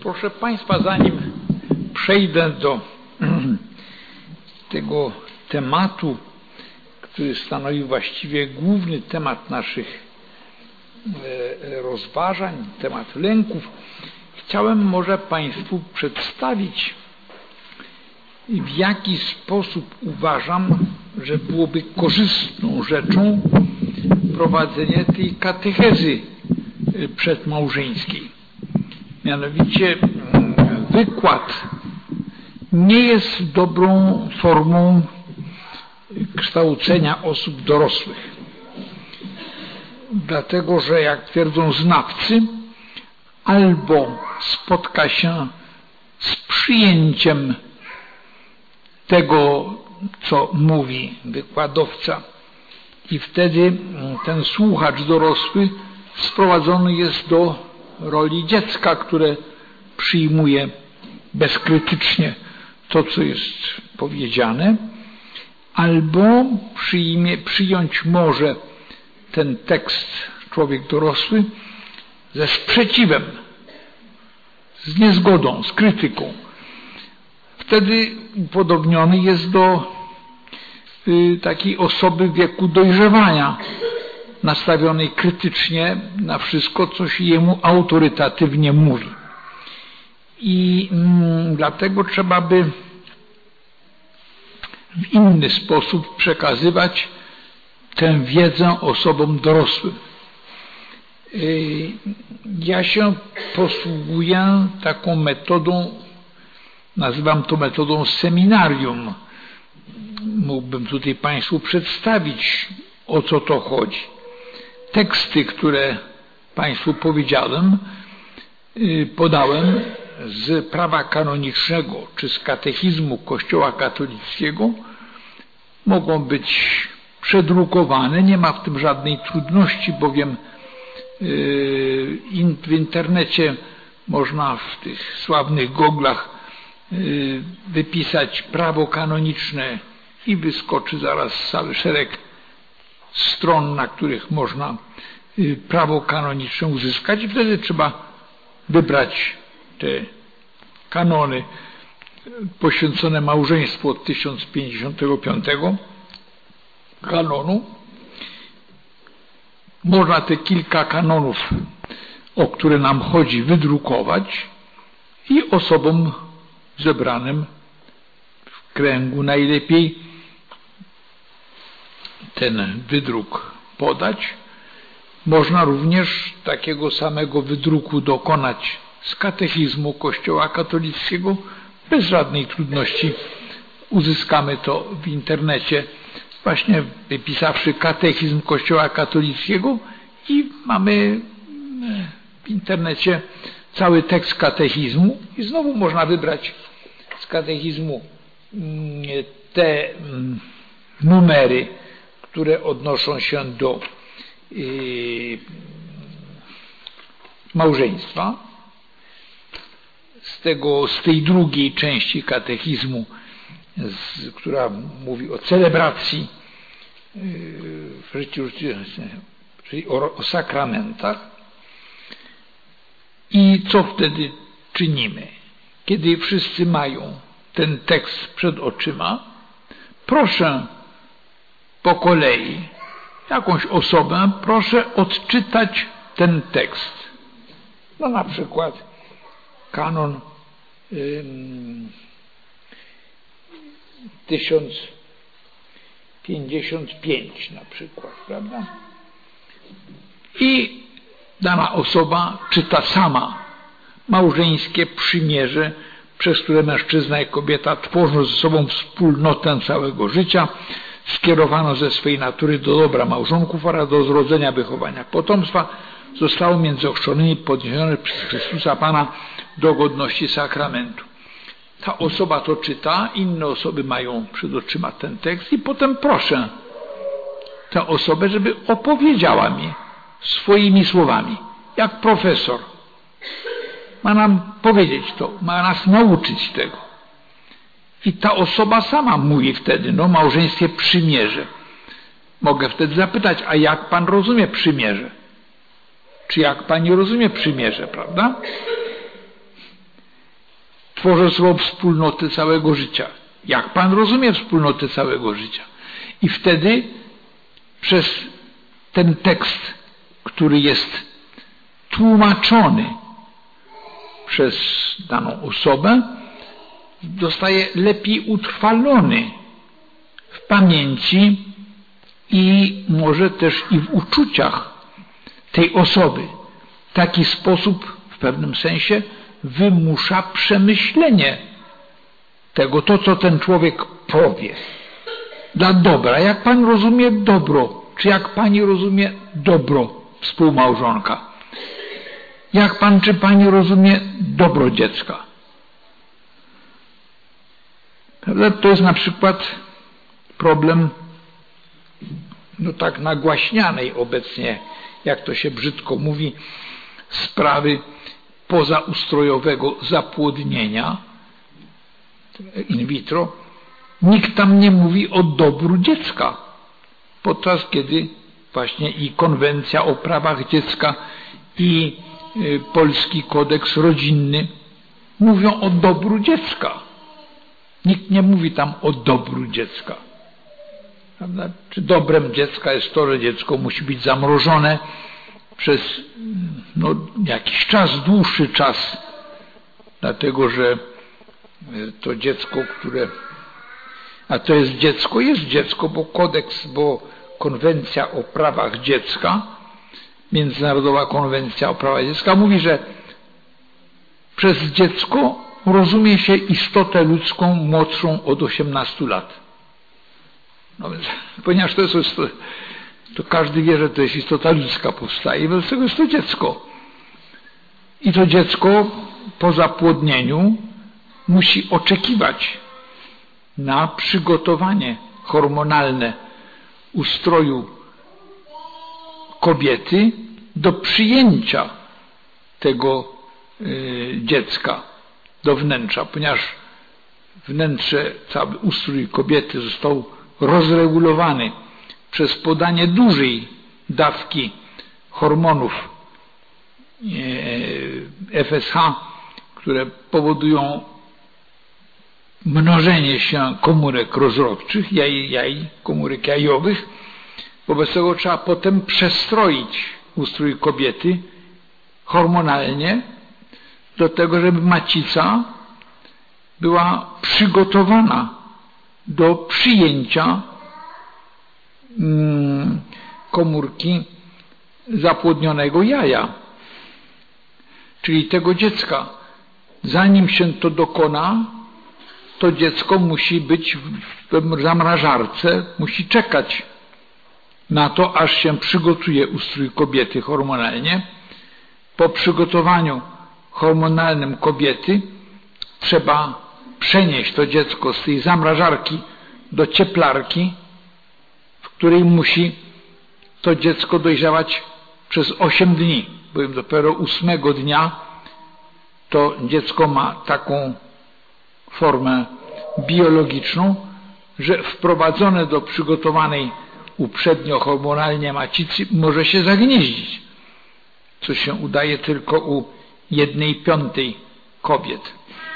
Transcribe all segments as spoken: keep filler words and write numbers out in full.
Proszę Państwa, zanim przejdę do tego tematu, który stanowi właściwie główny temat naszych rozważań, temat lęków, chciałem może Państwu przedstawić, w jaki sposób uważam, że byłoby korzystną rzeczą prowadzenie tej katechezy przedmałżeńskiej. Mianowicie wykład nie jest dobrą formą kształcenia osób dorosłych. Dlatego, że jak twierdzą znawcy, albo spotka się z przyjęciem tego, co mówi wykładowca, i wtedy ten słuchacz dorosły sprowadzony jest do roli dziecka, które przyjmuje bezkrytycznie to, co jest powiedziane, albo przyjmie, przyjąć może ten tekst człowiek dorosły ze sprzeciwem, z niezgodą, z krytyką. Wtedy upodobniony jest do y, takiej osoby w wieku dojrzewania, nastawionej krytycznie na wszystko, co się jemu autorytatywnie mówi. I mm, dlatego trzeba by w inny sposób przekazywać tę wiedzę osobom dorosłym. Yy, ja się posługuję taką metodą, nazywam to metodą seminarium. Mógłbym tutaj Państwu przedstawić, o co to chodzi. Teksty, które Państwu powiedziałem, yy, podałem z prawa kanonicznego czy z katechizmu Kościoła katolickiego, mogą być przedrukowane. Nie ma w tym żadnej trudności, bowiem yy, w internecie można w tych sławnych goglach yy, wypisać prawo kanoniczne i wyskoczy zaraz cały szereg stron, na których można yy, prawo kanoniczne uzyskać, i wtedy trzeba wybrać te kanony poświęcone małżeństwu od tysiąc pięćdziesiątego piątego kanonu. Można te kilka kanonów, o które nam chodzi, wydrukować i osobom zebranym w kręgu najlepiej ten wydruk podać. Można również takiego samego wydruku dokonać z katechizmu Kościoła katolickiego. Bez żadnej trudności uzyskamy to w internecie, właśnie wypisawszy katechizm Kościoła katolickiego, i mamy w internecie cały tekst katechizmu i znowu można wybrać z katechizmu te numery, które odnoszą się do małżeństwa. Z, tego, z tej drugiej części katechizmu, z, która mówi o celebracji yy, w życiu, czyli o, o sakramentach. I co wtedy czynimy? Kiedy wszyscy mają ten tekst przed oczyma, proszę po kolei jakąś osobę, proszę odczytać ten tekst. No na przykład kanon tysiąc pięćdziesiąt pięć na przykład, prawda? I dana osoba czyta sama małżeńskie przymierze, przez które mężczyzna i kobieta tworzą ze sobą wspólnotę całego życia, skierowano ze swej natury do dobra małżonków oraz do zrodzenia, wychowania potomstwa, zostało między ochrzczonymi podniesione przez Chrystusa Pana do godności sakramentu. Ta osoba to czyta, inne osoby mają przed oczyma ten tekst i potem proszę tę osobę, żeby opowiedziała mi swoimi słowami, jak profesor. Ma nam powiedzieć to, ma nas nauczyć tego. I ta osoba sama mówi wtedy, no małżeństwie przymierze. Mogę wtedy zapytać, a jak pan rozumie przymierze? Czy jak pani rozumie przymierze, prawda? tworzę sobą wspólnotę całego życia. Jak Pan rozumie wspólnotę całego życia? I wtedy przez ten tekst, który jest tłumaczony przez daną osobę, zostaje lepiej utrwalony w pamięci i może też i w uczuciach tej osoby. W taki sposób w pewnym sensie wymusza przemyślenie tego, to co ten człowiek powie. Dla dobra. Jak Pan rozumie dobro? Czy jak Pani rozumie dobro współmałżonka? Jak Pan czy Pani rozumie dobro dziecka? To jest na przykład problem no tak nagłaśnianej obecnie, jak to się brzydko mówi, sprawy pozaustrojowego zapłodnienia in vitro. Nikt tam nie mówi o dobru dziecka, podczas kiedy właśnie i konwencja o prawach dziecka i y, polski kodeks rodzinny mówią o dobru dziecka. Nikt nie mówi tam o dobru dziecka. Prawda? Czy dobrem dziecka jest to, że dziecko musi być zamrożone przez no, jakiś czas, dłuższy czas, dlatego że to dziecko, które... A to jest dziecko, jest dziecko, bo kodeks, bo konwencja o prawach dziecka, Międzynarodowa Konwencja o prawach dziecka mówi, że przez dziecko rozumie się istotę ludzką młodszą od osiemnastu lat. No więc, ponieważ to jest, to, to każdy wie, że to jest istota ludzka powstaje, wobec tego jest to dziecko. I to dziecko po zapłodnieniu musi oczekiwać na przygotowanie hormonalne ustroju kobiety do przyjęcia tego y, dziecka do wnętrza, ponieważ wnętrze, cały ustrój kobiety został rozregulowany przez podanie dużej dawki hormonów F S H, które powodują mnożenie się komórek rozrodczych, jaj, jaj, komórek jajowych. Wobec tego trzeba potem przestroić ustrój kobiety hormonalnie do tego, żeby macica była przygotowana do przyjęcia mm, komórki zapłodnionego jaja, czyli tego dziecka. Zanim się to dokona, to dziecko musi być w zamrażarce, musi czekać na to, aż się przygotuje ustrój kobiety hormonalnie. Po przygotowaniu hormonalnym kobiety trzeba przenieść to dziecko z tej zamrażarki do cieplarki, w której musi to dziecko dojrzewać przez osiem dni, bowiem dopiero ósmego dnia to dziecko ma taką formę biologiczną, że wprowadzone do przygotowanej uprzednio hormonalnie macicy może się zagnieździć, co się udaje tylko u jednej piątej kobiet.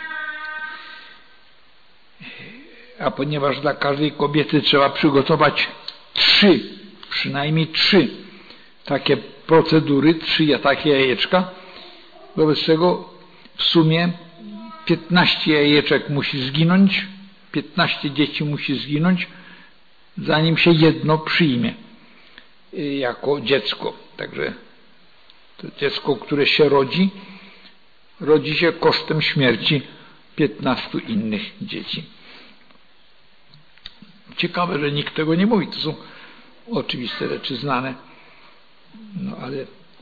A ponieważ dla każdej kobiety trzeba przygotować trzy, przynajmniej trzy takie procedury, trzy takie jajeczka, wobec czego w sumie piętnaście jajeczek musi zginąć, piętnaście dzieci musi zginąć, zanim się jedno przyjmie jako dziecko. Także to dziecko, które się rodzi, rodzi się kosztem śmierci piętnastu innych dzieci. Ciekawe, że nikt tego nie mówi. To są oczywiste rzeczy znane. No ale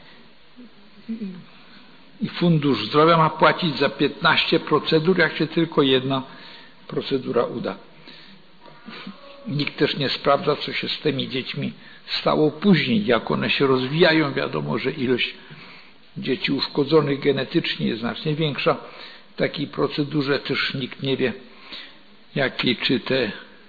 i Fundusz Zdrowia ma płacić za piętnaście procedur, jak się tylko jedna procedura uda. Nikt też nie sprawdza, co się z tymi dziećmi stało później, jak one się rozwijają. Wiadomo, że ilość dzieci uszkodzonych genetycznie jest znacznie większa. W takiej procedurze też nikt nie wie, jakie czy te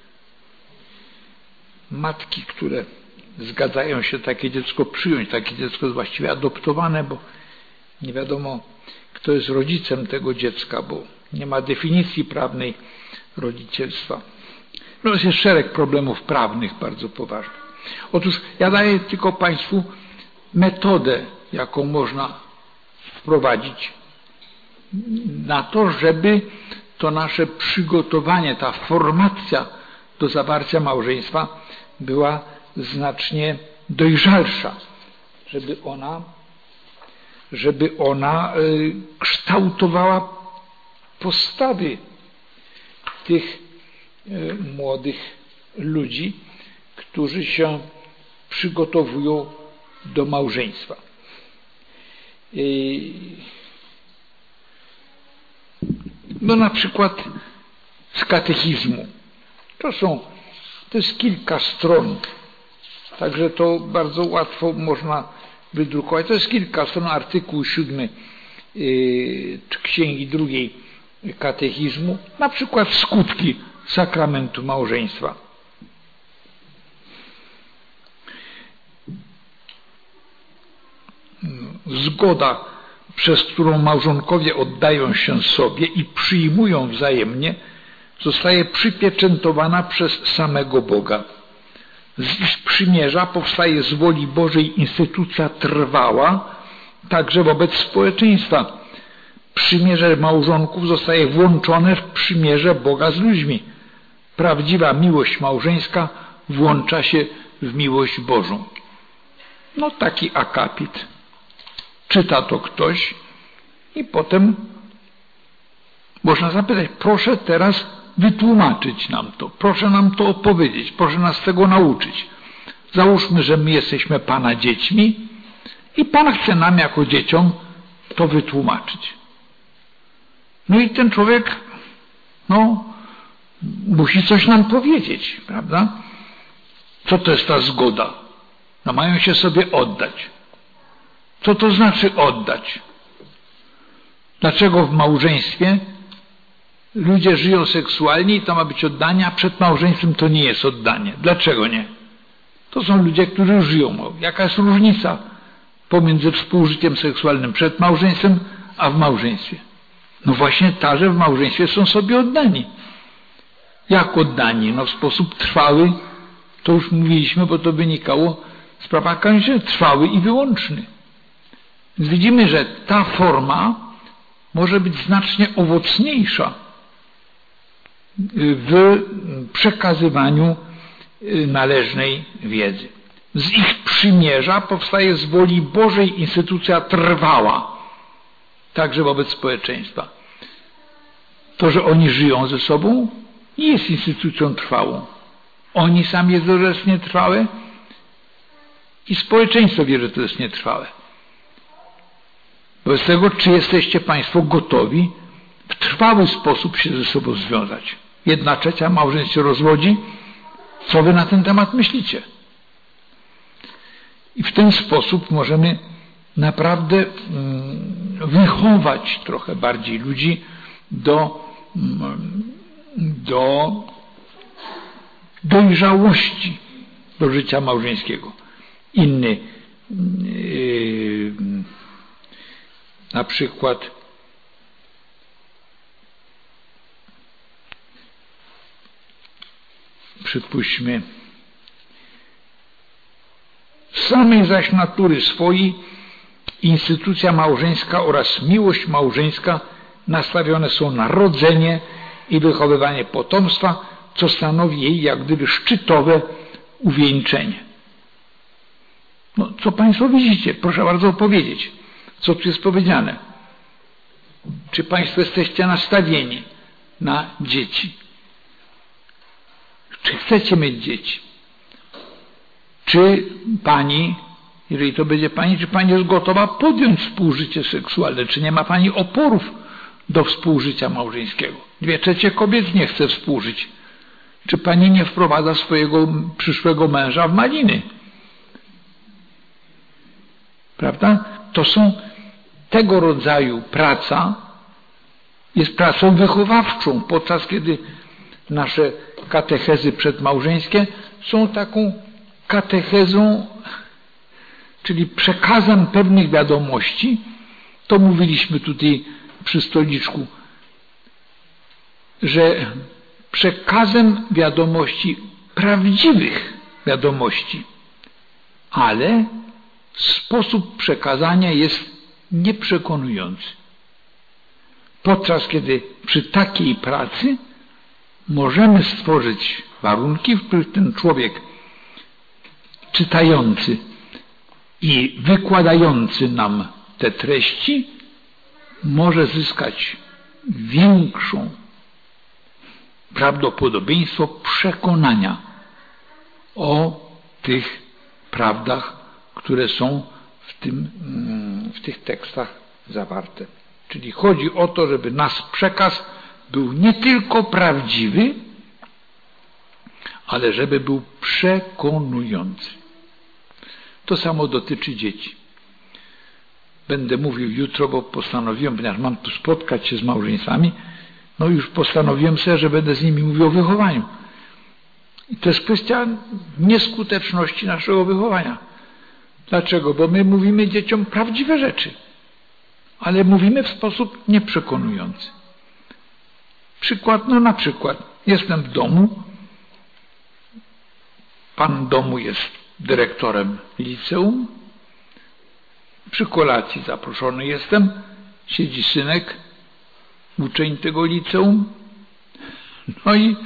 matki, które zgadzają się takie dziecko przyjąć, takie dziecko jest właściwie adoptowane, bo nie wiadomo kto jest rodzicem tego dziecka, bo nie ma definicji prawnej rodzicielstwa. No jest szereg problemów prawnych bardzo poważnych. Otóż ja daję tylko Państwu metodę, jaką można wprowadzić na to, żeby to nasze przygotowanie, ta formacja do zawarcia małżeństwa była znacznie dojrzalsza, żeby ona, żeby ona y, kształtowała postawy tych y, młodych ludzi, którzy się przygotowują do małżeństwa. Y, no na przykład z katechizmu. To są, to jest kilka stron, także to bardzo łatwo można wydrukować. To jest kilka stron, artykuł siódmy yy, księgi drugiej katechizmu, na przykład skutki sakramentu małżeństwa. Zgoda, przez którą małżonkowie oddają się sobie i przyjmują wzajemnie, zostaje przypieczętowana przez samego Boga. Z ich przymierza powstaje z woli Bożej instytucja trwała, także wobec społeczeństwa. Przymierze małżonków zostaje włączone w przymierze Boga z ludźmi. Prawdziwa miłość małżeńska włącza się w miłość Bożą. No taki akapit. Czyta to ktoś i potem można zapytać, proszę teraz wytłumaczyć nam to, proszę nam to opowiedzieć, proszę nas tego nauczyć. Załóżmy, że my jesteśmy Pana dziećmi i Pan chce nam jako dzieciom to wytłumaczyć. No i ten człowiek, no, musi coś nam powiedzieć, prawda? Co to jest ta zgoda? No mają się sobie oddać. Co to znaczy oddać? Dlaczego w małżeństwie ludzie żyją seksualnie i to ma być oddanie, a przed małżeństwem to nie jest oddanie? Dlaczego nie? To są ludzie, którzy żyją. Jaka jest różnica pomiędzy współżyciem seksualnym przed małżeństwem, a w małżeństwie? No właśnie ta, że w małżeństwie są sobie oddani. Jak oddani? No w sposób trwały, to już mówiliśmy, bo to wynikało z prawa kanonicznego, trwały i wyłączny. Więc widzimy, że ta forma może być znacznie owocniejsza w przekazywaniu należnej wiedzy. Z ich przymierza powstaje z woli Bożej instytucja trwała, także wobec społeczeństwa. To, że oni żyją ze sobą, nie jest instytucją trwałą. Oni sami wiedzą, że jest nietrwałe i społeczeństwo wie, że to jest nietrwałe. Wobec tego, czy jesteście Państwo gotowi w trwały sposób się ze sobą związać? Jedna trzecia małżeństw się rozwodzi. Co Wy na ten temat myślicie? I w ten sposób możemy naprawdę wychować trochę bardziej ludzi do, do dojrzałości do życia małżeńskiego. Inny yy, na przykład przypuśćmy z samej zaś natury swojej instytucja małżeńska oraz miłość małżeńska nastawione są na rodzenie i wychowywanie potomstwa, co stanowi jej jak gdyby szczytowe uwieńczenie. No, co Państwo widzicie? Proszę bardzo opowiedzieć, co tu jest powiedziane. Czy Państwo jesteście nastawieni na dzieci? Czy chcecie mieć dzieci? Czy Pani, jeżeli to będzie Pani, czy Pani jest gotowa podjąć współżycie seksualne? Czy nie ma Pani oporów do współżycia małżeńskiego? Dwie trzecie kobiet nie chce współżyć. Czy Pani nie wprowadza swojego przyszłego męża w maliny? Prawda? To są tego rodzaju praca, jest pracą wychowawczą, podczas kiedy nasze katechezy przedmałżeńskie są taką katechezą, czyli przekazem pewnych wiadomości, To mówiliśmy tutaj przy stoliczku, że przekazem wiadomości, prawdziwych wiadomości, ale sposób przekazania jest nieprzekonujący. Podczas kiedy przy takiej pracy możemy stworzyć warunki, w których ten człowiek czytający i wykładający nam te treści może zyskać większą prawdopodobieństwo przekonania o tych prawdach, które są w, tym, w tych tekstach zawarte. Czyli chodzi o to, żeby nasz przekaz był nie tylko prawdziwy, ale żeby był przekonujący. To samo dotyczy dzieci. Będę mówił jutro, bo postanowiłem, ponieważ mam tu spotkać się z małżeństwami, no już postanowiłem sobie, że będę z nimi mówił o wychowaniu. I to jest kwestia nieskuteczności naszego wychowania. Dlaczego? Bo my mówimy dzieciom prawdziwe rzeczy, ale mówimy w sposób nieprzekonujący. Przykład, no na przykład, jestem w domu, pan domu jest dyrektorem liceum, przy kolacji zaproszony jestem, siedzi synek, uczeń tego liceum, no i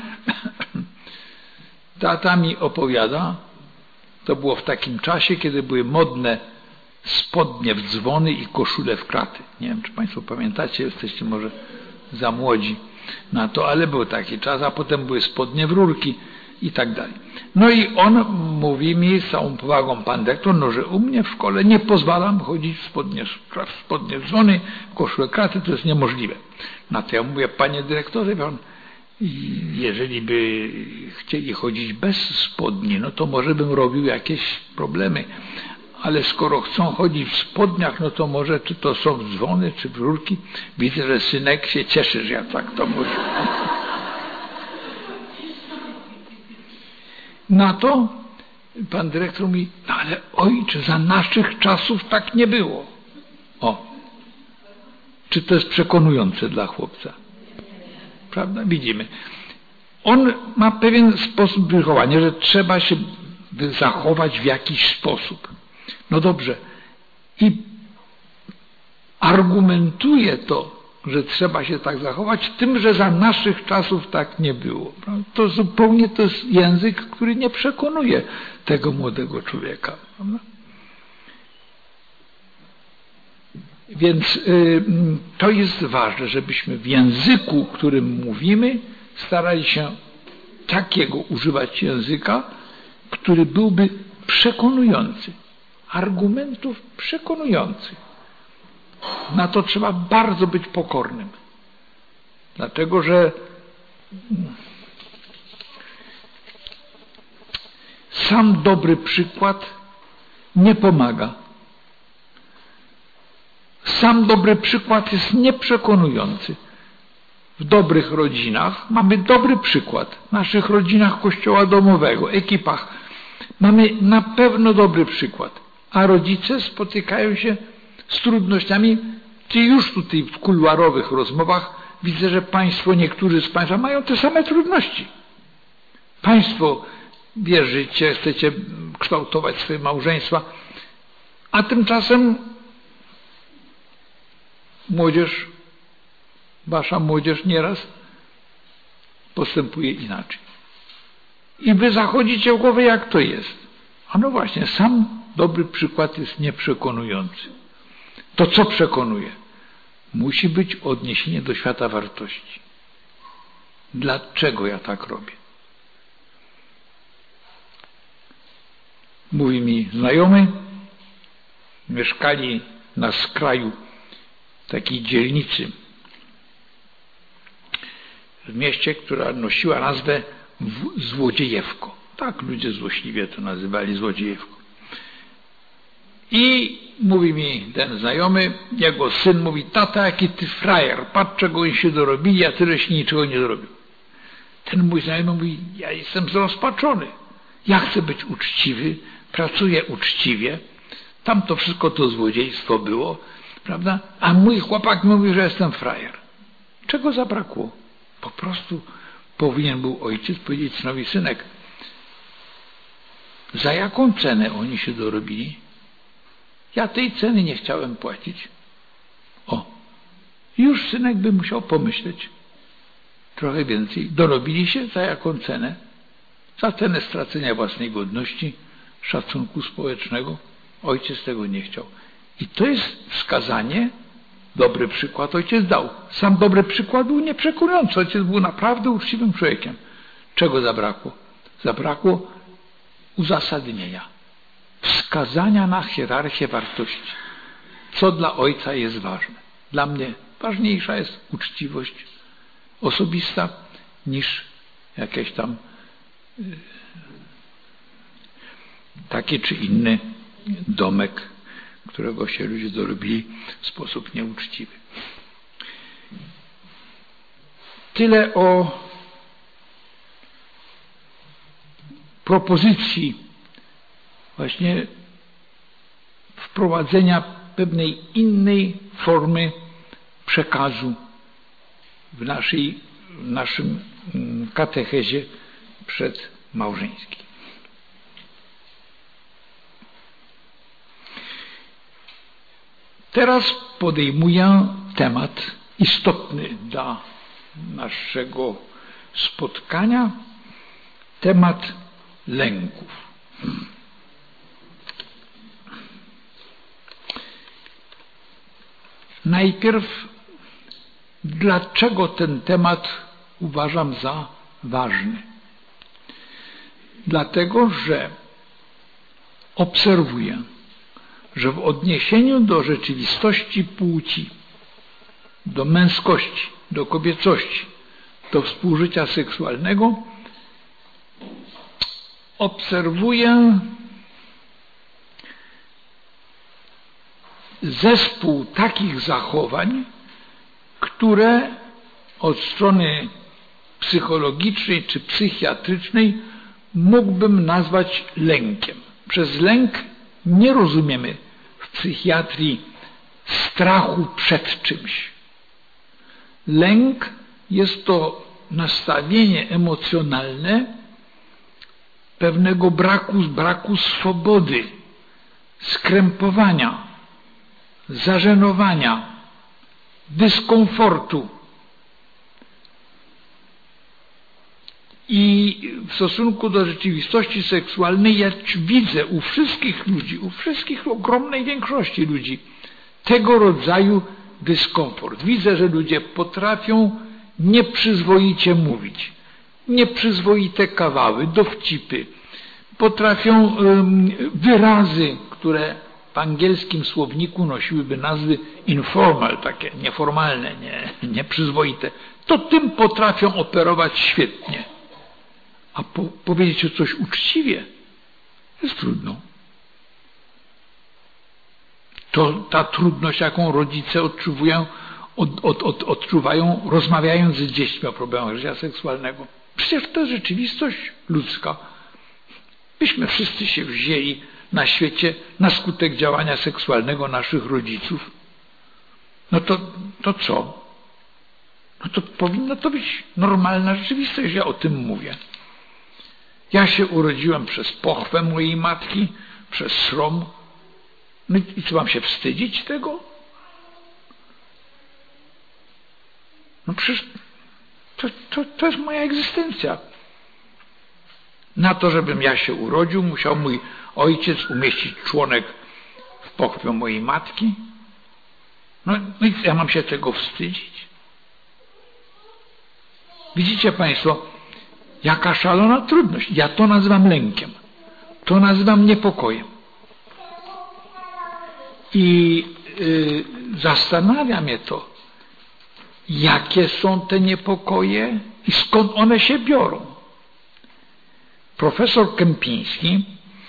tata mi opowiada, to było w takim czasie, kiedy były modne spodnie w dzwony i koszule w kraty. Nie wiem, czy Państwo pamiętacie, jesteście może za młodzi na to, ale był taki czas, a potem były spodnie w rurki i tak dalej. No i on mówi mi z całą powagą, pan dyrektor, no, że u mnie w szkole nie pozwalam chodzić w spodnie, w spodnie w dzwony, w koszule kraty, to jest niemożliwe. Na to ja mówię, panie dyrektorze, wie pan, jeżeli by chcieli chodzić bez spodni, no to może bym robił jakieś problemy. Ale skoro chcą chodzić w spodniach, no to może czy to są dzwony, czy rurki. Widzę, że synek się cieszy, że ja tak to mówię. Na to pan dyrektor mówi, no ale ojcze, za naszych czasów tak nie było. O, czy to jest przekonujące dla chłopca? Prawda? Widzimy. On ma pewien sposób wychowania, że trzeba się zachować w jakiś sposób. No dobrze. I argumentuje to, że trzeba się tak zachować, tym, że za naszych czasów tak nie było. To zupełnie to jest język, który nie przekonuje tego młodego człowieka. Prawda? Więc y, to jest ważne, żebyśmy w języku, którym mówimy, starali się takiego używać języka, który byłby przekonujący. Argumentów przekonujących. Na to trzeba bardzo być pokornym. Dlatego, że sam dobry przykład nie pomaga. Sam dobry przykład jest nieprzekonujący. W dobrych rodzinach mamy dobry przykład. W naszych rodzinach kościoła domowego, ekipach mamy na pewno dobry przykład. A rodzice spotykają się z trudnościami, czy już tutaj w kuluarowych rozmowach widzę, że Państwo, niektórzy z Państwa mają te same trudności. Państwo wierzycie, chcecie kształtować swoje małżeństwa, a tymczasem młodzież, wasza młodzież nieraz postępuje inaczej. I wy zachodzicie w głowę, jak to jest. A no właśnie, sam dobry przykład jest nieprzekonujący. To co przekonuje? Musi być odniesienie do świata wartości. Dlaczego ja tak robię? Mówi mi znajomy, mieszkali na skraju takiej dzielnicy w mieście, która nosiła nazwę Złodziejewko. Tak ludzie złośliwie to nazywali, Złodziejewko. I mówi mi ten znajomy, jego syn mówi, tata, jaki ty frajer, patrz czego oni się dorobili, a tyle się niczego nie dorobił. Ten mój znajomy mówi, ja jestem zrozpaczony, ja chcę być uczciwy, pracuję uczciwie, tam to wszystko to złodziejstwo było, Prawda? A mój chłopak mówi, że jestem frajer. Czego zabrakło? Po prostu powinien był ojciec powiedzieć synowi: synek, za jaką cenę oni się dorobili? Ja tej ceny nie chciałem płacić. O, już synek by musiał pomyśleć trochę więcej. Dorobili się za jaką cenę? Za cenę stracenia własnej godności, szacunku społecznego. Ojciec tego nie chciał. I to jest wskazanie, dobry przykład ojciec dał. Sam dobry przykład był nieprzekonujący. Ojciec był naprawdę uczciwym człowiekiem. Czego zabrakło? Zabrakło uzasadnienia, wskazania na hierarchię wartości. Co dla ojca jest ważne? Dla mnie ważniejsza jest uczciwość osobista niż jakieś tam y, taki czy inny domek, którego się ludzie dorobili w sposób nieuczciwy. Tyle o propozycji właśnie wprowadzenia pewnej innej formy przekazu w naszej, w naszym katechezie przedmałżeńskiej. Teraz podejmuję temat istotny dla naszego spotkania, temat lęków. Najpierw, dlaczego ten temat uważam za ważny? Dlatego, że obserwuję, że w odniesieniu do rzeczywistości płci, do męskości, do kobiecości, do współżycia seksualnego, obserwuję zespół takich zachowań, które od strony psychologicznej czy psychiatrycznej mógłbym nazwać lękiem. Przez lęk nie rozumiemy w psychiatrii strachu przed czymś. Lęk jest to nastawienie emocjonalne pewnego braku, braku swobody, skrępowania, zażenowania, dyskomfortu. I w stosunku do rzeczywistości seksualnej ja widzę u wszystkich ludzi, u wszystkich, ogromnej większości ludzi, tego rodzaju dyskomfort. Widzę, że ludzie potrafią nieprzyzwoicie mówić, nieprzyzwoite kawały, dowcipy, potrafią um, wyrazy, które w angielskim słowniku nosiłyby nazwy informal, takie nieformalne, nie, nieprzyzwoite, to tym potrafią operować świetnie. A po, powiedzieć coś uczciwie jest trudno. To ta trudność, jaką rodzice odczuwają, od, od, od, odczuwają rozmawiając z dziećmi o problemach życia seksualnego. Przecież to jest rzeczywistość ludzka. Byśmy wszyscy się wzięli na świecie na skutek działania seksualnego naszych rodziców. No to, to co? No to powinno to być normalna rzeczywistość, ja o tym mówię. Ja się urodziłem przez pochwę mojej matki, przez srom. No i co, mam się wstydzić tego? No przecież to, to, to jest moja egzystencja. Na to, żebym ja się urodził, musiał mój ojciec umieścić członek w pochwie mojej matki. No, no i ja mam się tego wstydzić? Widzicie Państwo, jaka szalona trudność. Ja to nazywam lękiem. To nazywam niepokojem. I yy, zastanawia mnie to, jakie są te niepokoje i skąd one się biorą. Profesor Kępiński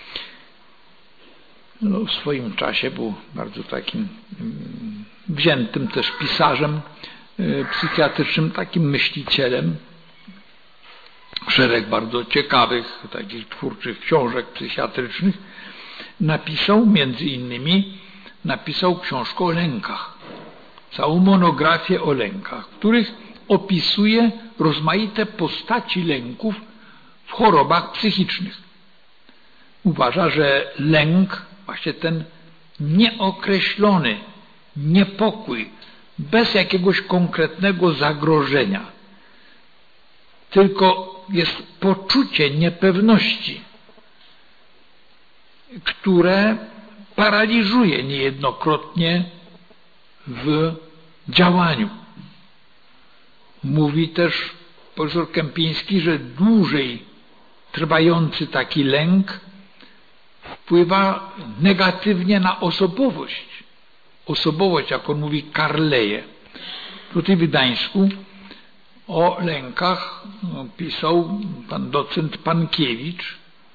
no, w swoim czasie był bardzo takim mm, wziętym też pisarzem yy, psychiatrycznym, takim myślicielem. Szereg bardzo ciekawych, takich twórczych książek psychiatrycznych napisał między innymi napisał książkę o lękach, całą monografię o lękach, w których opisuje rozmaite postaci lęków w chorobach psychicznych. Uważa, że lęk, właśnie ten nieokreślony niepokój, bez jakiegoś konkretnego zagrożenia, tylko jest poczucie niepewności, które paraliżuje niejednokrotnie w działaniu. Mówi też profesor Kępiński, że dłużej trwający taki lęk wpływa negatywnie na osobowość. Osobowość, jak on mówi, karleje. Tutaj w Gdańsku o lękach pisał pan docent Pankiewicz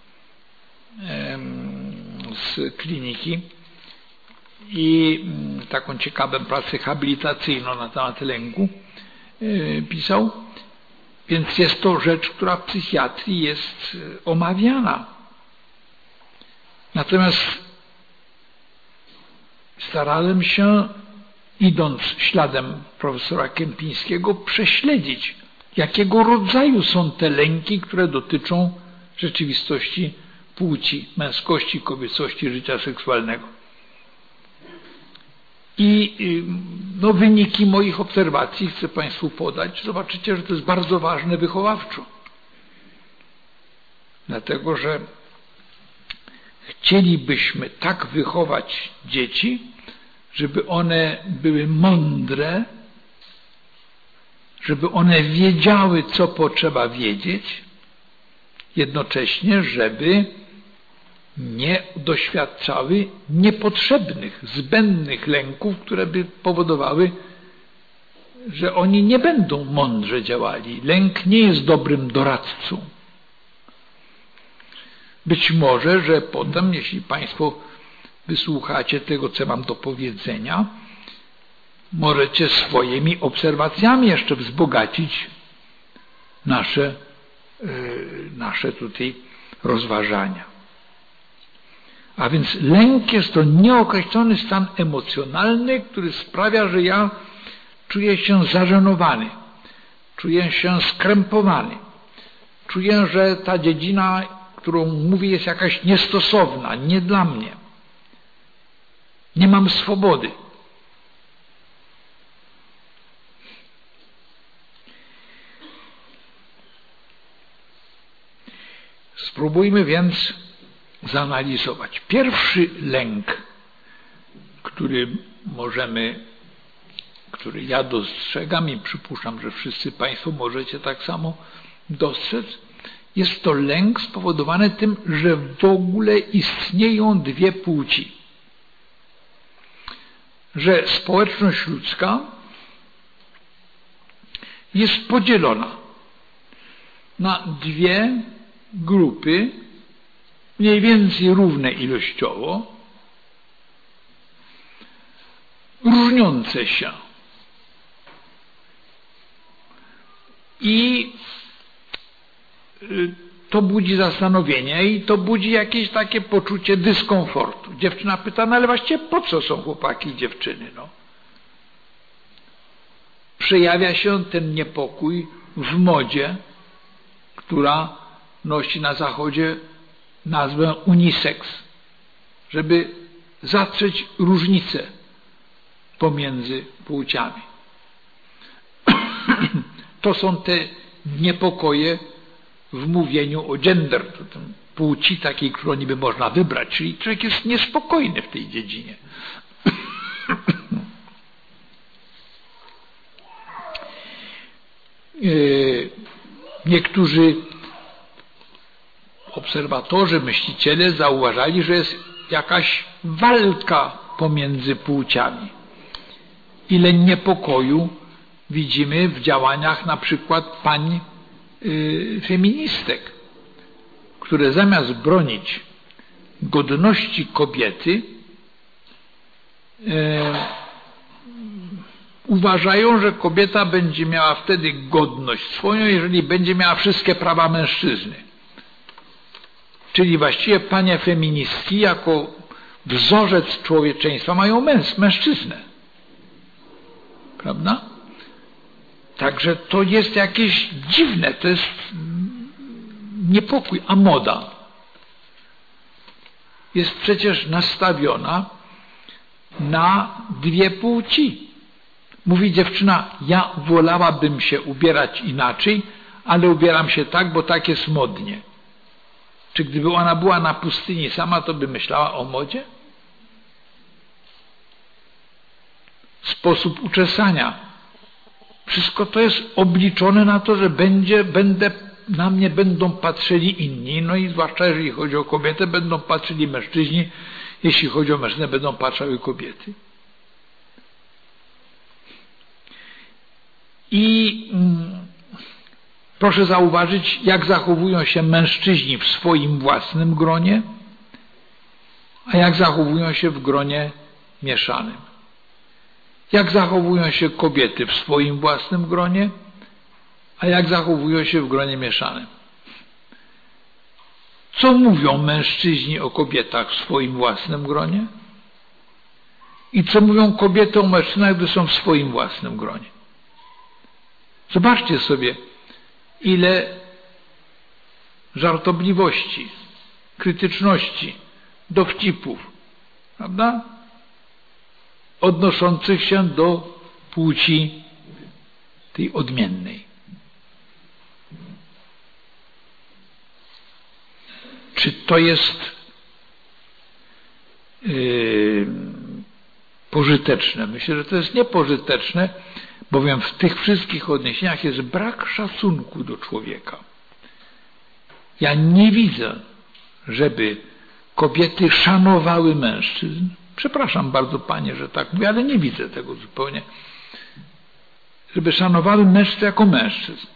z kliniki i taką ciekawą pracę habilitacyjną na temat lęku pisał. Więc jest to rzecz, która w psychiatrii jest omawiana. Natomiast starałem się, idąc śladem profesora Kępińskiego, prześledzić, jakiego rodzaju są te lęki, które dotyczą rzeczywistości płci, męskości, kobiecości, życia seksualnego. I no, wyniki moich obserwacji chcę Państwu podać. Zobaczycie, że to jest bardzo ważne wychowawczo. Dlatego, że chcielibyśmy tak wychować dzieci, żeby one były mądre, żeby one wiedziały, co potrzeba wiedzieć, jednocześnie, żeby nie doświadczały niepotrzebnych, zbędnych lęków, które by powodowały, że oni nie będą mądrze działali. Lęk nie jest dobrym doradcą. Być może, że potem, jeśli Państwo wysłuchacie tego, co mam do powiedzenia, możecie swoimi obserwacjami jeszcze wzbogacić nasze, yy, nasze tutaj rozważania. A więc lęk jest to nieokreślony stan emocjonalny, który sprawia, że ja czuję się zażenowany, czuję się skrępowany, czuję, że ta dziedzina, którą mówię, jest jakaś niestosowna, nie dla mnie. Nie mam swobody. Spróbujmy więc zanalizować. Pierwszy lęk, który możemy, który ja dostrzegam i przypuszczam, że wszyscy Państwo możecie tak samo dostrzec, jest to lęk spowodowany tym, że w ogóle istnieją dwie płci. Że społeczność ludzka jest podzielona na dwie grupy, mniej więcej równe ilościowo, różniące się. I to budzi zastanowienie i to budzi jakieś takie poczucie dyskomfortu. Dziewczyna pyta, no ale właściwie po co są chłopaki i dziewczyny? No. Przejawia się ten niepokój w modzie, która nosi na Zachodzie nazwę unisex, żeby zatrzeć różnicę pomiędzy płciami. To są te niepokoje w mówieniu o gender, to płci takiej, którą niby można wybrać, czyli człowiek jest niespokojny w tej dziedzinie. Niektórzy obserwatorzy, myśliciele zauważali, że jest jakaś walka pomiędzy płciami. Ile niepokoju widzimy w działaniach na przykład pań yy, feministek, które zamiast bronić godności kobiety yy, uważają, że kobieta będzie miała wtedy godność swoją, jeżeli będzie miała wszystkie prawa mężczyzny. Czyli właściwie panie feministki jako wzorzec człowieczeństwa mają męs, mężczyznę. Prawda? Także to jest jakieś dziwne, to jest niepokój, a moda jest przecież nastawiona na dwie płci. Mówi dziewczyna, ja wolałabym się ubierać inaczej, ale ubieram się tak, bo tak jest modnie. Czy gdyby ona była na pustyni sama, to by myślała o modzie? Sposób uczesania. Wszystko to jest obliczone na to, że będzie, będę, na mnie będą patrzyli inni, no i zwłaszcza jeżeli chodzi o kobietę, będą patrzyli mężczyźni, jeśli chodzi o mężczyznę, będą patrzyły kobiety. I mm, proszę zauważyć, jak zachowują się mężczyźni w swoim własnym gronie, a jak zachowują się w gronie mieszanym. Jak zachowują się kobiety w swoim własnym gronie, a jak zachowują się w gronie mieszanym. Co mówią mężczyźni o kobietach w swoim własnym gronie? I co mówią kobiety o mężczyznach, gdy są w swoim własnym gronie? Zobaczcie sobie, ile żartobliwości, krytyczności, dowcipów, prawda? Odnoszących się do płci tej odmiennej. Czy to jest yy, pożyteczne? Myślę, że to jest niepożyteczne, bowiem w tych wszystkich odniesieniach jest brak szacunku do człowieka. Ja nie widzę, żeby kobiety szanowały mężczyzn. Przepraszam bardzo, panie, że tak mówię, ale nie widzę tego zupełnie. Żeby szanowały mężczyzn jako mężczyzn.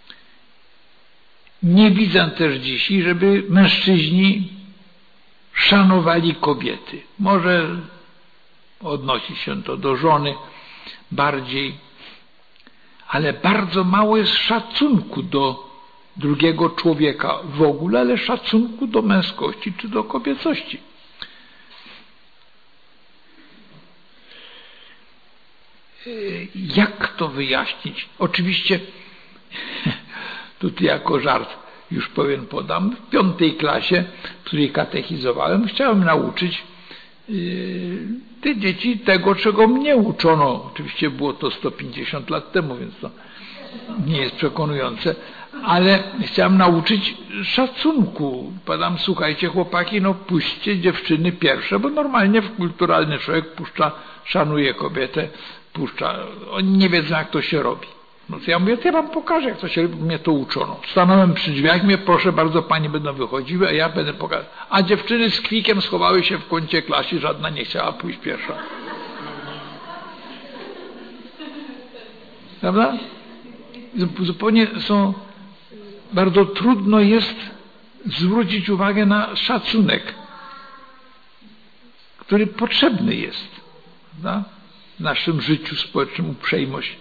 Nie widzę też dzisiaj, żeby mężczyźni szanowali kobiety. Może odnosi się to do żony bardziej, ale bardzo mało jest szacunku do drugiego człowieka w ogóle, ale szacunku do męskości czy do kobiecości. Jak to wyjaśnić? Oczywiście tutaj jako żart już pewien podam. W piątej klasie, w której katechizowałem, chciałem nauczyć yy, te dzieci tego, czego mnie uczono. Oczywiście było to sto pięćdziesiąt lat temu, więc to nie jest przekonujące, ale chciałem nauczyć szacunku. Padam, słuchajcie chłopaki, no puśćcie dziewczyny pierwsze, bo normalnie kulturalny człowiek puszcza, szanuje kobietę, puszcza. Oni nie wiedzą, jak to się robi. No to ja mówię, to ja wam pokażę, jak to się robi, mnie to uczono. Stanąłem przy drzwiach, mnie, proszę bardzo, panie będą wychodziły, a ja będę pokazał. A dziewczyny z kwikiem schowały się w kącie klasy, żadna nie chciała pójść pierwsza. Prawda? Zupełnie są, bardzo trudno jest zwrócić uwagę na szacunek, który potrzebny jest, prawda? W naszym życiu społecznym, uprzejmość.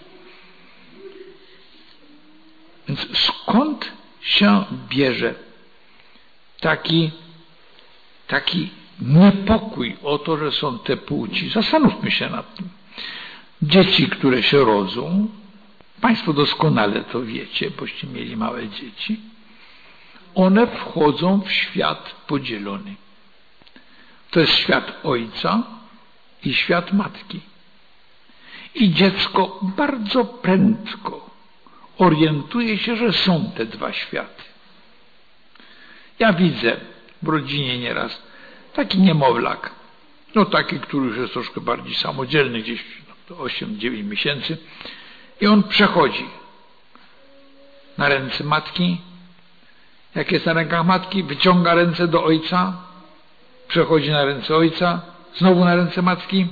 Więc skąd się bierze taki, taki niepokój o to, że są te płci? Zastanówmy się nad tym. Dzieci, które się rodzą, państwo doskonale to wiecie, boście mieli małe dzieci, one wchodzą w świat podzielony. To jest świat ojca i świat matki. I dziecko bardzo prędko orientuje się, że są te dwa światy. Ja widzę w rodzinie nieraz taki niemowlak, no taki, który już jest troszkę bardziej samodzielny, gdzieś no, osiem dziewięć miesięcy, i on przechodzi na ręce matki. Jak jest na rękach matki, wyciąga ręce do ojca, przechodzi na ręce ojca, znowu na ręce matki.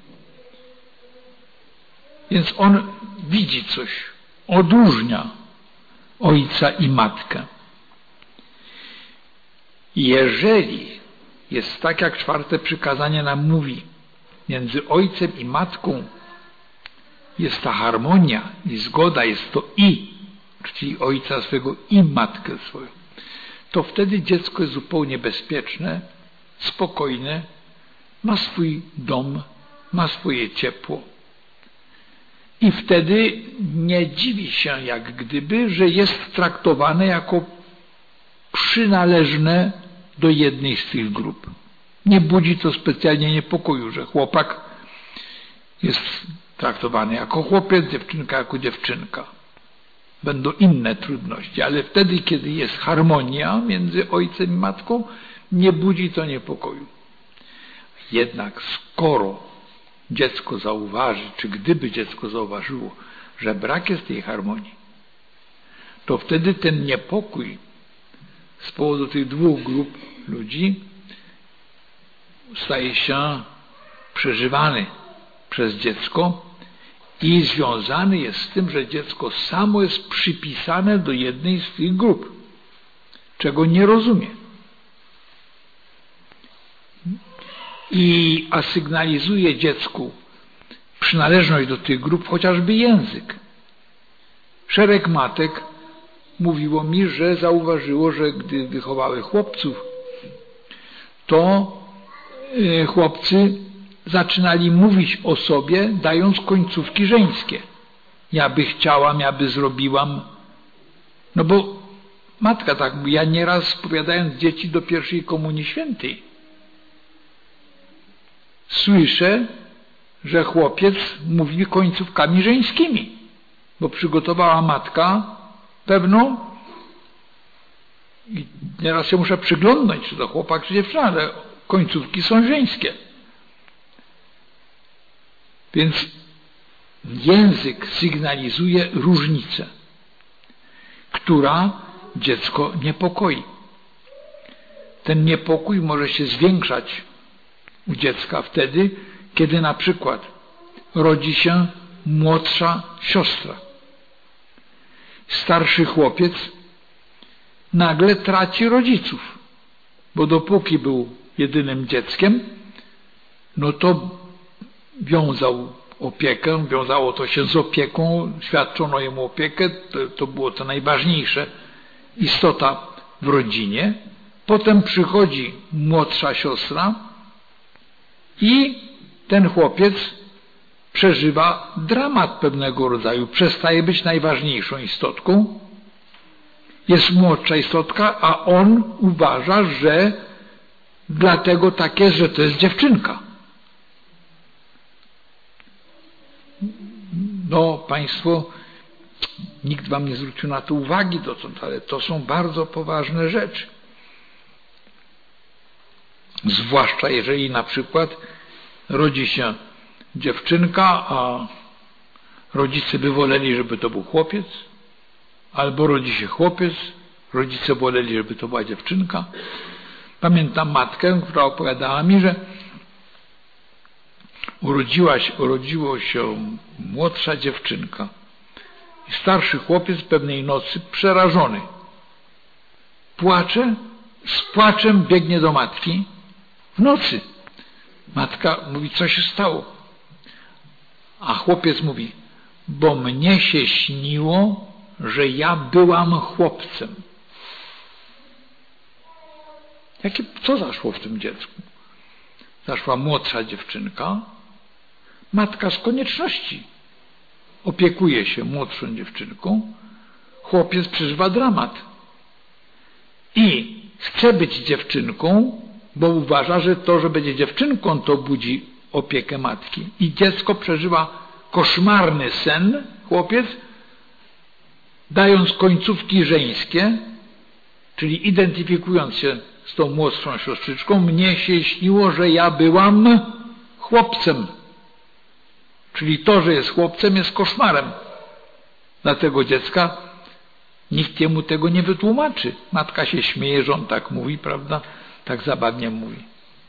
Więc on widzi coś, odróżnia ojca i matkę. Jeżeli jest tak, jak czwarte przykazanie nam mówi, między ojcem i matką jest ta harmonia i zgoda, jest to i, czyli ojca swego i matkę swoją, to wtedy dziecko jest zupełnie bezpieczne, spokojne, ma swój dom, ma swoje ciepło. I wtedy nie dziwi się jak gdyby, że jest traktowane jako przynależne do jednej z tych grup. Nie budzi to specjalnie niepokoju, że chłopak jest traktowany jako chłopiec, dziewczynka jako dziewczynka. Będą inne trudności, ale wtedy, kiedy jest harmonia między ojcem i matką, nie budzi to niepokoju. Jednak skoro dziecko zauważy, czy gdyby dziecko zauważyło, że brak jest tej harmonii, to wtedy ten niepokój z powodu tych dwóch grup ludzi staje się przeżywany przez dziecko i związany jest z tym, że dziecko samo jest przypisane do jednej z tych grup, czego nie rozumie. I a sygnalizuje dziecku przynależność do tych grup chociażby język. Szereg matek mówiło mi, że zauważyło, że gdy wychowały chłopców, to chłopcy zaczynali mówić o sobie, dając końcówki żeńskie. Ja by chciałam, ja by zrobiłam. No bo matka tak mówi, ja nieraz spowiadając dzieci do pierwszej komunii świętej, słyszę, że chłopiec mówi końcówkami żeńskimi, bo przygotowała matka pewną i nieraz się muszę przyglądnąć, czy to chłopak, czy dziewczyna, ale końcówki są żeńskie. Więc język sygnalizuje różnicę, która dziecko niepokoi. Ten niepokój może się zwiększać u dziecka wtedy, kiedy na przykład rodzi się młodsza siostra. Starszy chłopiec nagle traci rodziców, bo dopóki był jedynym dzieckiem, no to wiązał opiekę, wiązało to się z opieką, świadczono jemu opiekę, to, to było to najważniejsze, istota w rodzinie. Potem przychodzi młodsza siostra i ten chłopiec przeżywa dramat pewnego rodzaju, przestaje być najważniejszą istotką, jest młodsza istotka, a on uważa, że dlatego tak jest, że to jest dziewczynka. No, Państwo, nikt Wam nie zwrócił na to uwagi dotąd, ale to są bardzo poważne rzeczy. Zwłaszcza jeżeli na przykład rodzi się dziewczynka, a rodzice by woleli, żeby to był chłopiec, albo rodzi się chłopiec, rodzice woleli, żeby to była dziewczynka. Pamiętam matkę, która opowiadała mi, że urodziła się, urodziło się młodsza dziewczynka i starszy chłopiec pewnej nocy przerażony płacze, z płaczem biegnie do matki w nocy. Matka mówi, co się stało? A chłopiec mówi, bo mnie się śniło, że ja byłam chłopcem. Jakie, co zaszło w tym dziecku? Zaszła młodsza dziewczynka. Matka z konieczności opiekuje się młodszą dziewczynką. Chłopiec przeżywa dramat. I chce być dziewczynką, bo uważa, że to, że będzie dziewczynką, to budzi opiekę matki. I dziecko przeżywa koszmarny sen, chłopiec, dając końcówki żeńskie, czyli identyfikując się z tą młodszą siostrzyczką, mnie się śniło, że ja byłam chłopcem. Czyli to, że jest chłopcem, jest koszmarem dla tego dziecka. Nikt jemu tego nie wytłumaczy. Matka się śmieje, że on tak mówi, prawda? Tak zabawnie mówi.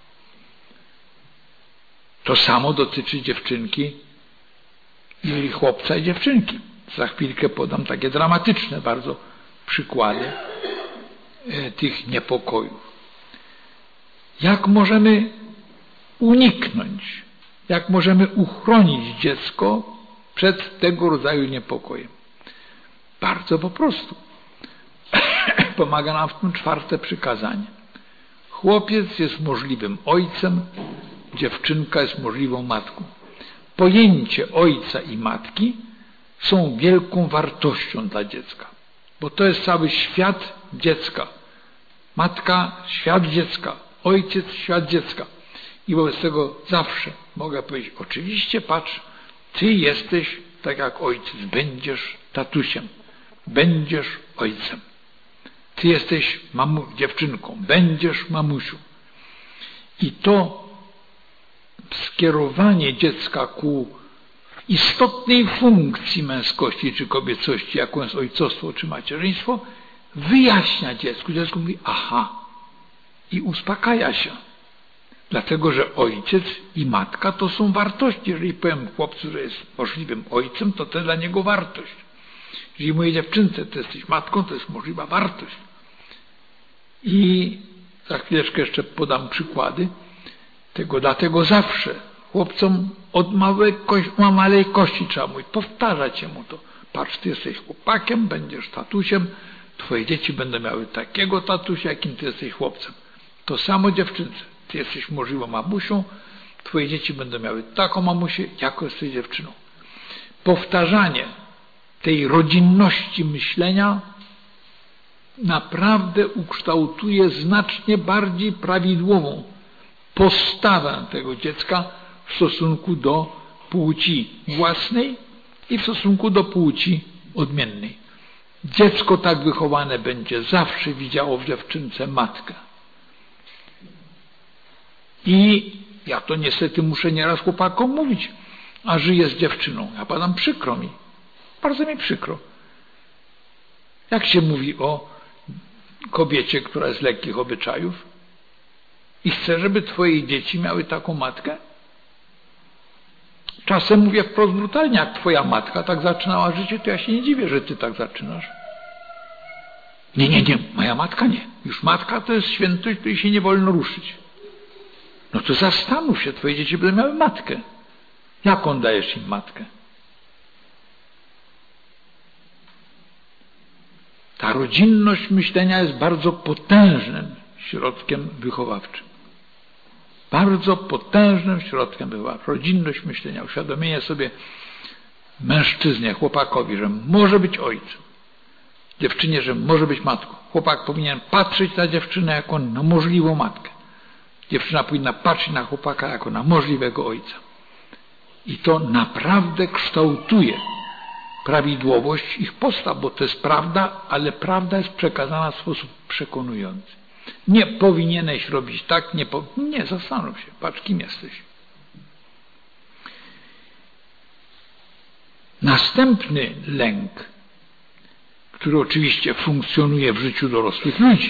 To samo dotyczy dziewczynki i chłopca i dziewczynki. Za chwilkę podam takie dramatyczne bardzo przykłady e, tych niepokojów. Jak możemy uniknąć, jak możemy uchronić dziecko przed tego rodzaju niepokojem? Bardzo po prostu. Pomaga nam w tym czwarte przykazanie. Chłopiec jest możliwym ojcem, dziewczynka jest możliwą matką. Pojęcie ojca i matki są wielką wartością dla dziecka, bo to jest cały świat dziecka. Matka, świat dziecka, ojciec, świat dziecka. I wobec tego zawsze mogę powiedzieć, oczywiście patrz, ty jesteś tak jak ojciec, będziesz tatusiem, będziesz ojcem. Ty jesteś mamu, dziewczynką, będziesz mamusią. I to skierowanie dziecka ku istotnej funkcji męskości czy kobiecości, jaką jest ojcostwo czy macierzyństwo, wyjaśnia dziecku. Dziecko mówi, aha, i uspokaja się. Dlatego, że ojciec i matka to są wartości. Jeżeli powiem chłopcu, że jest możliwym ojcem, to to dla niego wartość. Jeżeli mówię dziewczynce, to jesteś matką, to jest możliwa wartość. I za chwileczkę jeszcze podam przykłady tego. Dlatego zawsze chłopcom od małej, ma małej kości trzeba mówić, powtarzać mu to. Patrz, ty jesteś chłopakiem, będziesz tatusiem, twoje dzieci będą miały takiego tatusia, jakim ty jesteś chłopcem. To samo dziewczynce. Ty jesteś możliwą mamusią, twoje dzieci będą miały taką mamusię, jako jesteś dziewczyną. Powtarzanie tej rodzinności myślenia naprawdę ukształtuje znacznie bardziej prawidłową postawę tego dziecka w stosunku do płci własnej i w stosunku do płci odmiennej. Dziecko tak wychowane będzie zawsze widziało w dziewczynce matkę. I ja to niestety muszę nieraz chłopakom mówić, a żyję z dziewczyną. Ja padam, przykro mi. Bardzo mi przykro. Jak się mówi o kobiecie, która jest lekkich obyczajów i chce, żeby twoje dzieci miały taką matkę? Czasem mówię wprost brutalnie, jak twoja matka tak zaczynała życie, to ja się nie dziwię, że ty tak zaczynasz. Nie, nie, nie, moja matka nie. Już matka to jest świętość, której się nie wolno ruszyć. No to zastanów się, twoje dzieci będą miały matkę. Jaką dajesz im matkę? Ta rodzinność myślenia jest bardzo potężnym środkiem wychowawczym. Bardzo potężnym środkiem wychowawczym. Rodzinność myślenia, uświadomienie sobie mężczyznie, chłopakowi, że może być ojcem. Dziewczynie, że może być matką. Chłopak powinien patrzeć na dziewczynę jako na możliwą matkę. Dziewczyna powinna patrzeć na chłopaka jako na możliwego ojca. I to naprawdę kształtuje prawidłowość ich postaw, bo to jest prawda, ale prawda jest przekazana w sposób przekonujący. Nie powinieneś robić tak, nie, po... nie zastanów się, patrz, kim jesteś. Następny lęk, który oczywiście funkcjonuje w życiu dorosłych ludzi,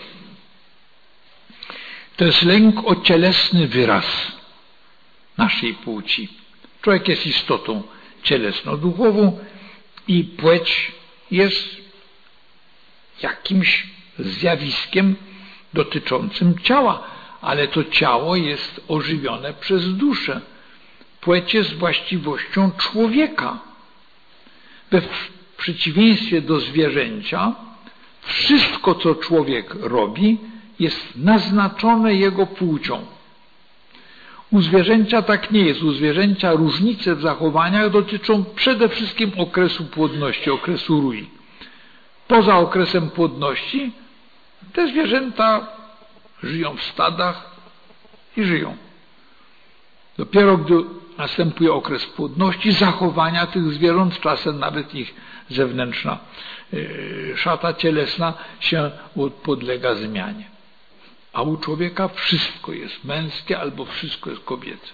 to jest lęk o cielesny wyraz naszej płci. Człowiek jest istotą cielesno-duchową i płeć jest jakimś zjawiskiem dotyczącym ciała, ale to ciało jest ożywione przez duszę. Płeć jest właściwością człowieka. We przeciwieństwie do zwierzęcia, wszystko, co człowiek robi, jest naznaczone jego płcią. U zwierzęcia tak nie jest. U zwierzęcia różnice w zachowaniach dotyczą przede wszystkim okresu płodności, okresu rui. Poza okresem płodności te zwierzęta żyją w stadach i żyją. Dopiero gdy następuje okres płodności, zachowania tych zwierząt, czasem nawet ich zewnętrzna szata cielesna się podlega zmianie. A u człowieka wszystko jest męskie albo wszystko jest kobiece.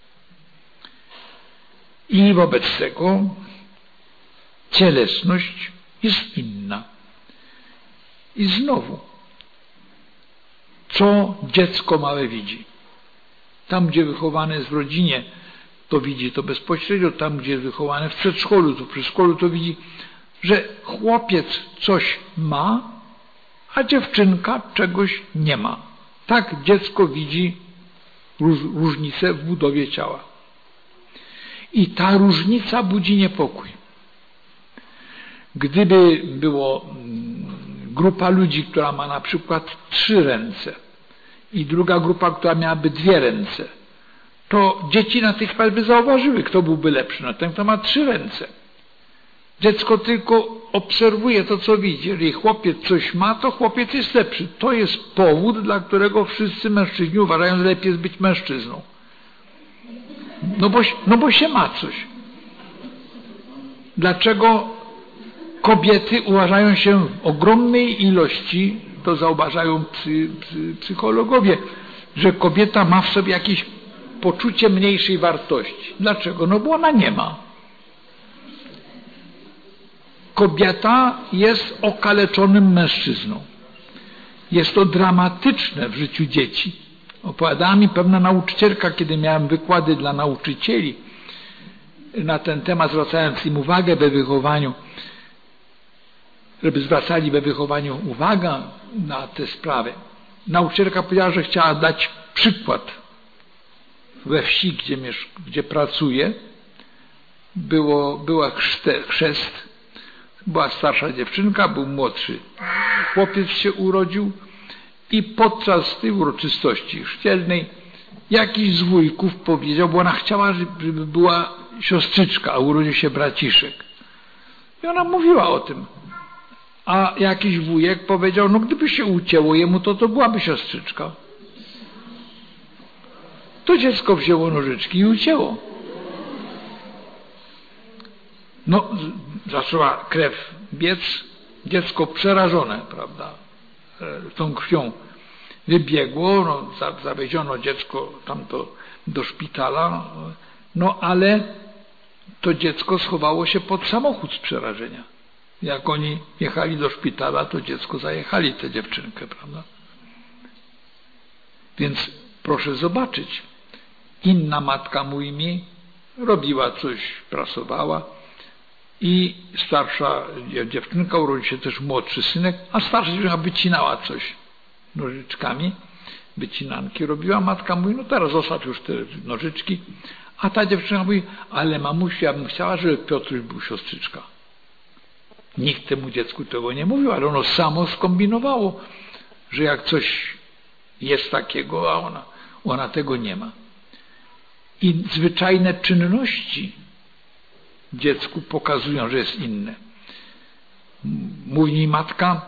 I wobec tego cielesność jest inna. I znowu, co dziecko małe widzi? Tam, gdzie wychowane jest w rodzinie, to widzi to bezpośrednio. Tam, gdzie jest wychowane w przedszkolu, to w przedszkolu to widzi, że chłopiec coś ma, a dziewczynka czegoś nie ma. Tak dziecko widzi róż, różnicę w budowie ciała. I ta różnica budzi niepokój. Gdyby było grupa ludzi, która ma na przykład trzy ręce i druga grupa, która miałaby dwie ręce, to dzieci natychmiast by zauważyły, kto byłby lepszy. No ten, kto ma trzy ręce. Dziecko tylko obserwuje to, co widzi. Jeżeli chłopiec coś ma, to chłopiec jest lepszy. To jest powód, dla którego wszyscy mężczyźni uważają, że lepiej jest być mężczyzną. No bo, no bo się ma coś. Dlaczego kobiety uważają się w ogromnej ilości, to zauważają psy, psy, psychologowie, że kobieta ma w sobie jakieś poczucie mniejszej wartości. Dlaczego? No bo ona nie ma. Kobieta jest okaleczonym mężczyzną. Jest to dramatyczne w życiu dzieci. Opowiadała mi pewna nauczycielka, kiedy miałem wykłady dla nauczycieli na ten temat, zwracając im uwagę we wychowaniu, żeby zwracali we wychowaniu uwagę na te sprawy. Nauczycielka powiedziała, że chciała dać przykład. We wsi, gdzie, miesz- gdzie pracuje, było, była chrzte, chrzest, była starsza dziewczynka, był młodszy chłopiec się urodził i podczas tej uroczystości chrzcielnej jakiś z wujków powiedział, bo ona chciała, żeby była siostrzyczka, a urodził się braciszek. I ona mówiła o tym. A jakiś wujek powiedział, no gdyby się ucięło jemu, to to byłaby siostrzyczka. To dziecko wzięło nożyczki i ucięło. No, zaczęła krew biec, dziecko przerażone, prawda, tą krwią wybiegło, no, zawieziono dziecko tamto do szpitala, no ale to dziecko schowało się pod samochód z przerażenia. Jak oni jechali do szpitala, to dziecko zajechali tę dziewczynkę, prawda? Więc proszę zobaczyć, inna matka, mówi mi, robiła coś, pracowała i starsza dziewczynka, urodził się też młodszy synek, a starsza dziewczynka wycinała coś nożyczkami, wycinanki robiła. Matka mówi, no teraz zostaw już te nożyczki, a ta dziewczyna mówi, ale mamusiu, ja bym chciała, żeby Piotruś był siostrzyczka. Nikt temu dziecku tego nie mówił, ale ono samo skombinowało, że jak coś jest takiego, a ona, ona tego nie ma. I zwyczajne czynności dziecku pokazują, że jest inne. Mówi mi matka,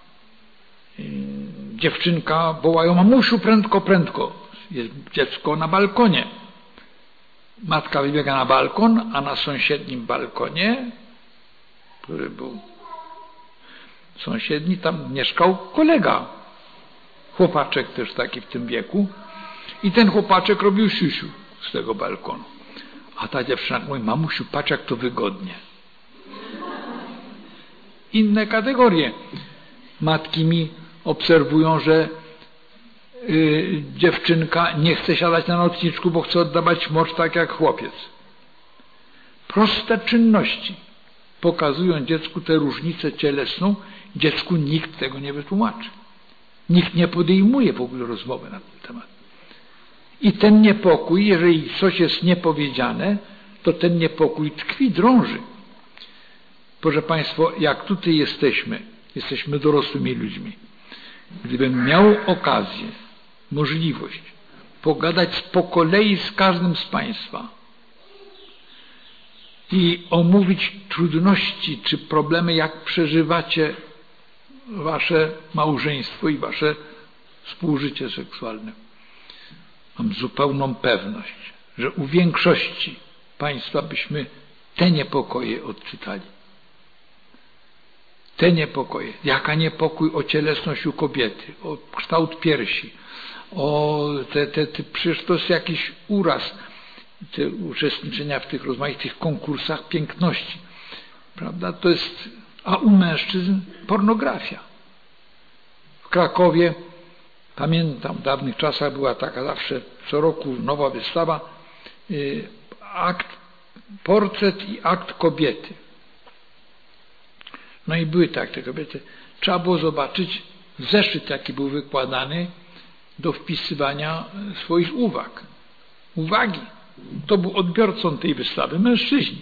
dziewczynka wołają, mamusiu, prędko, prędko. Jest dziecko na balkonie. Matka wybiega na balkon, a na sąsiednim balkonie, który był sąsiedni, tam mieszkał kolega. Chłopaczek też taki w tym wieku. I ten chłopaczek robił siusiu z tego balkonu. A ta dziewczyna mówi, mamusiu, patrz jak to wygodnie. Inne kategorie. Matki mi obserwują, że yy, dziewczynka nie chce siadać na nocniczku, bo chce oddawać mocz tak jak chłopiec. Proste czynności pokazują dziecku tę różnicę cielesną. Dziecku nikt tego nie wytłumaczy. Nikt nie podejmuje w ogóle rozmowy na ten temat. I ten niepokój, jeżeli coś jest niepowiedziane, to ten niepokój tkwi, drąży. Proszę Państwa, jak tutaj jesteśmy, jesteśmy dorosłymi ludźmi. Gdybym miał okazję, możliwość pogadać po kolei z każdym z Państwa i omówić trudności czy problemy, jak przeżywacie Wasze małżeństwo i Wasze współżycie seksualne, mam zupełną pewność, że u większości Państwa byśmy te niepokoje odczytali. Te niepokoje. Jaka niepokój o cielesność u kobiety, o kształt piersi, o te, te, te przecież to jest jakiś uraz, te uczestniczenia w tych rozmaitych konkursach piękności. Prawda? To jest, a u mężczyzn pornografia. W Krakowie, pamiętam, w dawnych czasach była taka zawsze co roku nowa wystawa, yy, akt, portret i akt kobiety. No i były tak te kobiety. Trzeba było zobaczyć zeszyt, jaki był wykładany do wpisywania swoich uwag. Uwagi. To był odbiorcą tej wystawy mężczyźni.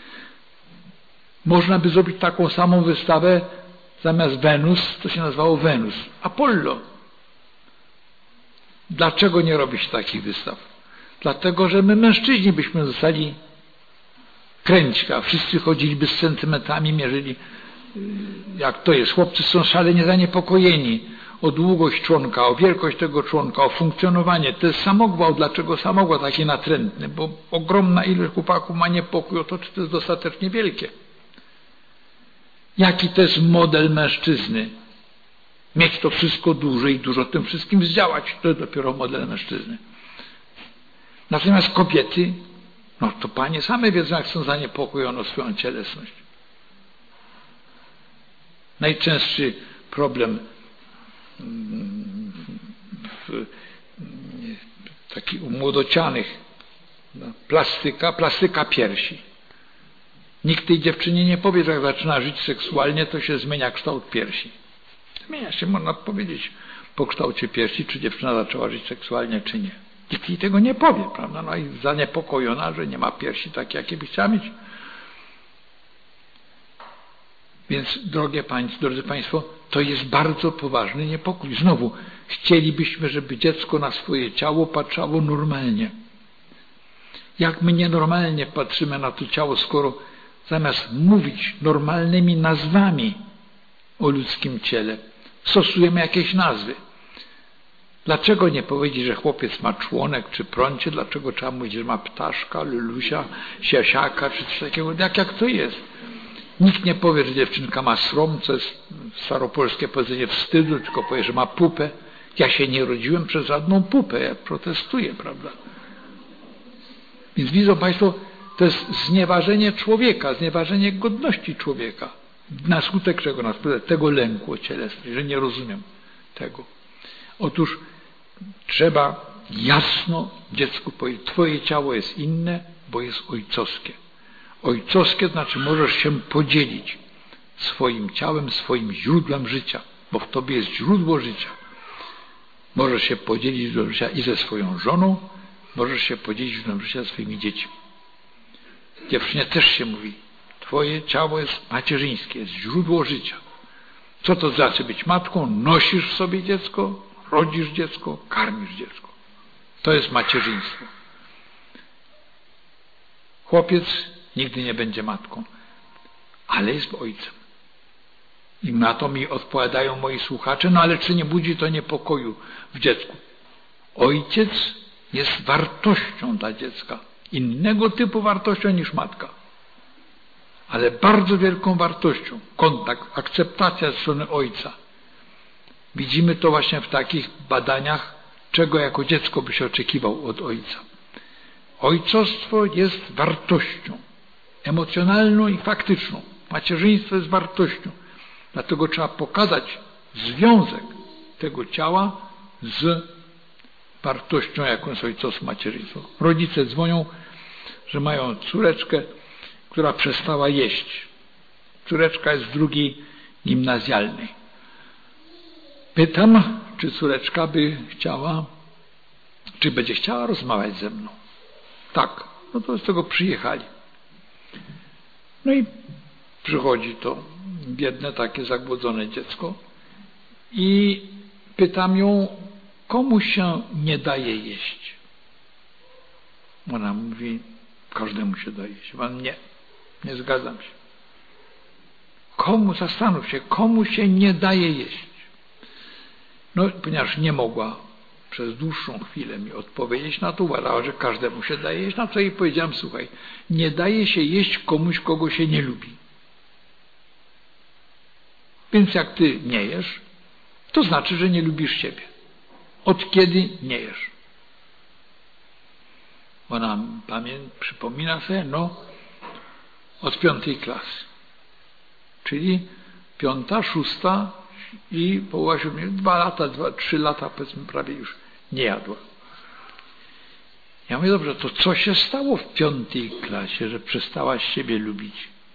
Można by zrobić taką samą wystawę zamiast Wenus, to się nazywało Wenus. Apollo. Dlaczego nie robi się takich wystaw? Dlatego, że my mężczyźni byśmy zostali kręćka, a wszyscy chodziliby z centymetrami, mierzyli, jak to jest. Chłopcy są szalenie zaniepokojeni o długość członka, o wielkość tego członka, o funkcjonowanie. To jest samogwałt. Dlaczego samogwałt taki natrętny? Bo ogromna ilość chłopaków ma niepokój o to, czy to jest dostatecznie wielkie. Jaki to jest model mężczyzny? Mieć to wszystko duże i dużo tym wszystkim zdziałać. To jest dopiero model mężczyzny. Natomiast kobiety, no to panie same wiedzą, jak są zaniepokojone o swoją cielesność. Najczęstszy problem w, taki u młodocianych, no, plastyka, plastyka piersi. Nikt tej dziewczynie nie powie, że jak zaczyna żyć seksualnie, to się zmienia kształt piersi. Zmienia się, można powiedzieć, po kształcie piersi, czy dziewczyna zaczęła żyć seksualnie, czy nie. Nikt jej tego nie powie, prawda? No i zaniepokojona, że nie ma piersi takie, jakie by chciała mieć. Więc, drogie państwo, drodzy Państwo, to jest bardzo poważny niepokój. Znowu, chcielibyśmy, żeby dziecko na swoje ciało patrzało normalnie. Jak my nienormalnie patrzymy na to ciało, skoro zamiast mówić normalnymi nazwami o ludzkim ciele, stosujemy jakieś nazwy. Dlaczego nie powiedzieć, że chłopiec ma członek czy prącie? Dlaczego trzeba mówić, że ma ptaszka, lulusia, siasiaka czy coś takiego? Jak, jak to jest? Nikt nie powie, że dziewczynka ma srom, co jest staropolskie powiedzenie wstydu, tylko powie, że ma pupę. Ja się nie rodziłem przez żadną pupę, ja protestuję, prawda? Więc widzą Państwo, to jest znieważenie człowieka, znieważenie godności człowieka. Na skutek czego? Na skutek tego lęku o cielesność, że nie rozumiem tego. Otóż trzeba jasno dziecku powiedzieć, twoje ciało jest inne, bo jest ojcowskie. Ojcowskie znaczy możesz się podzielić swoim ciałem, swoim źródłem życia, bo w tobie jest źródło życia. Możesz się podzielić źródłem życia i ze swoją żoną, możesz się podzielić źródłem życia ze swoimi dziećmi. Dziewczynie też się mówi, twoje ciało jest macierzyńskie, jest źródło życia. Co to znaczy być matką? Nosisz w sobie dziecko, rodzisz dziecko, karmisz dziecko. To jest macierzyństwo. Chłopiec nigdy nie będzie matką, ale jest ojcem. I na to mi odpowiadają moi słuchacze, no ale czy nie budzi to niepokoju w dziecku? Ojciec jest wartością dla dziecka, innego typu wartością niż matka, ale bardzo wielką wartością. Kontakt, akceptacja ze strony ojca. Widzimy to właśnie w takich badaniach, czego jako dziecko by się oczekiwał od ojca. Ojcostwo jest wartością emocjonalną i faktyczną. Macierzyństwo jest wartością. Dlatego trzeba pokazać związek tego ciała z wartością, jaką jest ojcostwo, macierzyństwo. Rodzice dzwonią, że mają córeczkę, która przestała jeść. Córeczka jest z drugiej gimnazjalnej. Pytam, czy córeczka by chciała, czy będzie chciała rozmawiać ze mną. Tak, no to z tego przyjechali. No i przychodzi to biedne, takie zagłodzone dziecko i pytam ją, komu się nie daje jeść? Ona mówi, każdemu się daje jeść. Pan nie, nie zgadzam się. Komu, zastanów się, komu się nie daje jeść? No, ponieważ nie mogła przez dłuższą chwilę mi odpowiedzieć na to, uważała, że każdemu się daje jeść, na co jej powiedziałem, słuchaj, nie daje się jeść komuś, kogo się nie lubi. Więc jak ty nie jesz, to znaczy, że nie lubisz siebie. Od kiedy nie jesz? Ona pamięć, przypomina sobie, no, od piątej klasy. Czyli piąta, szósta i połowa siódmej, dwa lata, dwa, trzy lata, powiedzmy, prawie już nie jadła. Ja mówię, dobrze, to co się stało w piątej klasie, że przestałaś siebie lubić?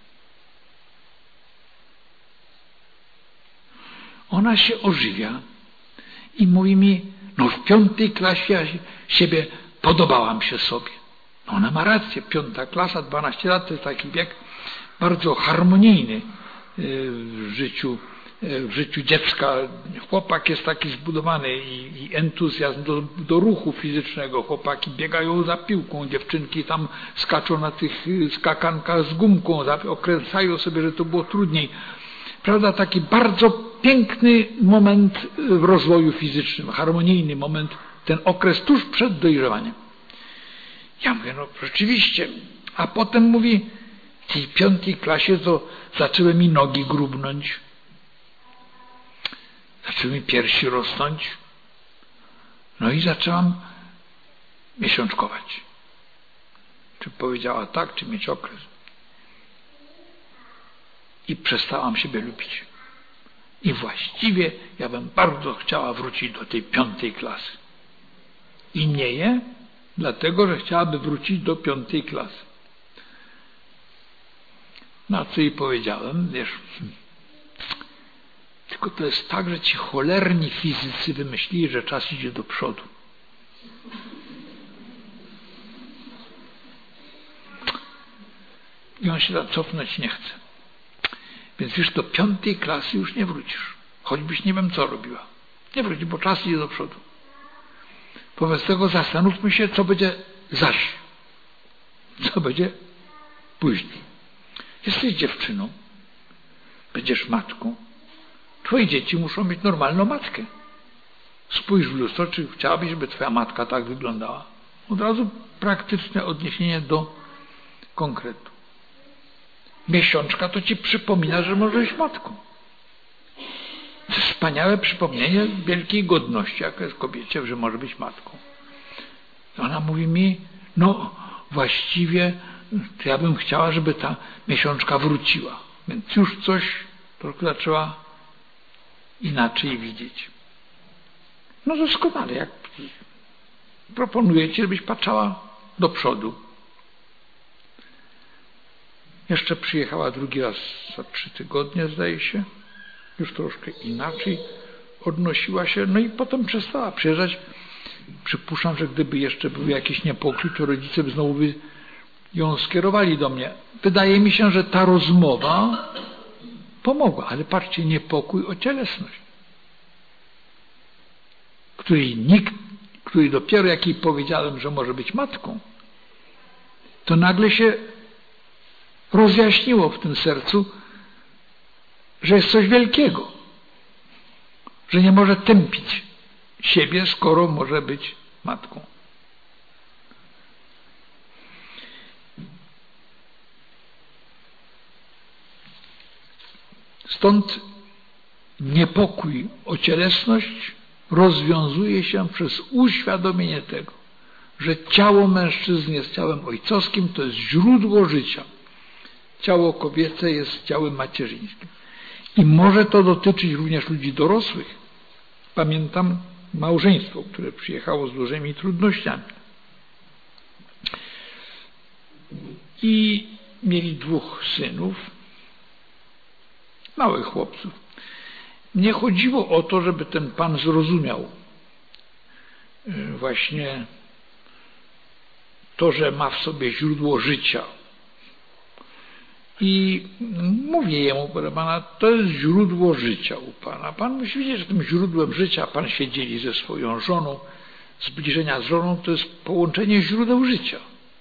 Ona się ożywia i mówi mi, no w piątej klasie ja siebie podobałam się sobie. No ona ma rację, piąta klasa, dwanaście lat to jest taki wiek bardzo harmonijny w życiu w życiu dziecka. Chłopak jest taki zbudowany i, i entuzjazm do, do ruchu fizycznego. Chłopaki biegają za piłką, dziewczynki tam skaczą na tych skakankach z gumką, okręcają sobie, że to było trudniej. Prawda, taki bardzo piękny moment w rozwoju fizycznym, harmonijny moment, ten okres tuż przed dojrzewaniem. Ja mówię, no rzeczywiście. A potem mówi, w tej piątej klasie to zaczęły mi nogi grubnąć. Zaczęły mi piersi rosnąć. No i zaczęłam miesiączkować. Czy powiedziała tak, czy mieć okres. I przestałam siebie lubić. I właściwie ja bym bardzo chciała wrócić do tej piątej klasy. I nie je, dlatego, że chciałaby wrócić do piątej klasy. Na co jej powiedziałem, wiesz, tylko to jest tak, że ci cholerni fizycy wymyślili, że czas idzie do przodu. I on się tam cofnąć nie chce. Więc już do piątej klasy już nie wrócisz. Choćbyś nie wiem co robiła. Nie wrócisz, bo czas idzie do przodu. Wobec tego zastanówmy się, co będzie zaś. Co będzie później. Jesteś dziewczyną. Będziesz matką. Twoje dzieci muszą mieć normalną matkę. Spójrz w lustro, czy chciałabyś, żeby twoja matka tak wyglądała. Od razu praktyczne odniesienie do konkretu. Miesiączka to ci przypomina, że możesz być matką. To jest wspaniałe przypomnienie wielkiej godności, jaka jest kobiecie, że może być matką. Ona mówi mi, no właściwie to ja bym chciała, żeby ta miesiączka wróciła. Więc już coś trochę zaczęła inaczej widzieć. No doskonale, jak proponuję ci, żebyś patrzała do przodu. Jeszcze przyjechała drugi raz za trzy tygodnie, zdaje się. Już troszkę inaczej odnosiła się. No i potem przestała przyjeżdżać. Przypuszczam, że gdyby jeszcze był jakiś niepokój, to rodzice by znowu by ją skierowali do mnie. Wydaje mi się, że ta rozmowa pomogła. Ale patrzcie, niepokój o cielesność. Której nikt, który dopiero jak jej powiedziałem, że może być matką, to nagle się rozjaśniło w tym sercu, że jest coś wielkiego, że nie może tępić siebie, skoro może być matką. Stąd niepokój o cielesność rozwiązuje się przez uświadomienie tego, że ciało mężczyzny jest ciałem ojcowskim, to jest źródło życia. Ciało kobiece jest ciałem macierzyńskim. I może to dotyczyć również ludzi dorosłych. Pamiętam małżeństwo, które przyjechało z dużymi trudnościami. I mieli dwóch synów, małych chłopców. Nie chodziło o to, żeby ten pan zrozumiał właśnie to, że ma w sobie źródło życia. I mówię jemu, proszę pana, to jest źródło życia u pana. Pan musi wiedzieć, że tym źródłem życia pan się dzieli ze swoją żoną. Zbliżenia z żoną to jest połączenie źródeł życia.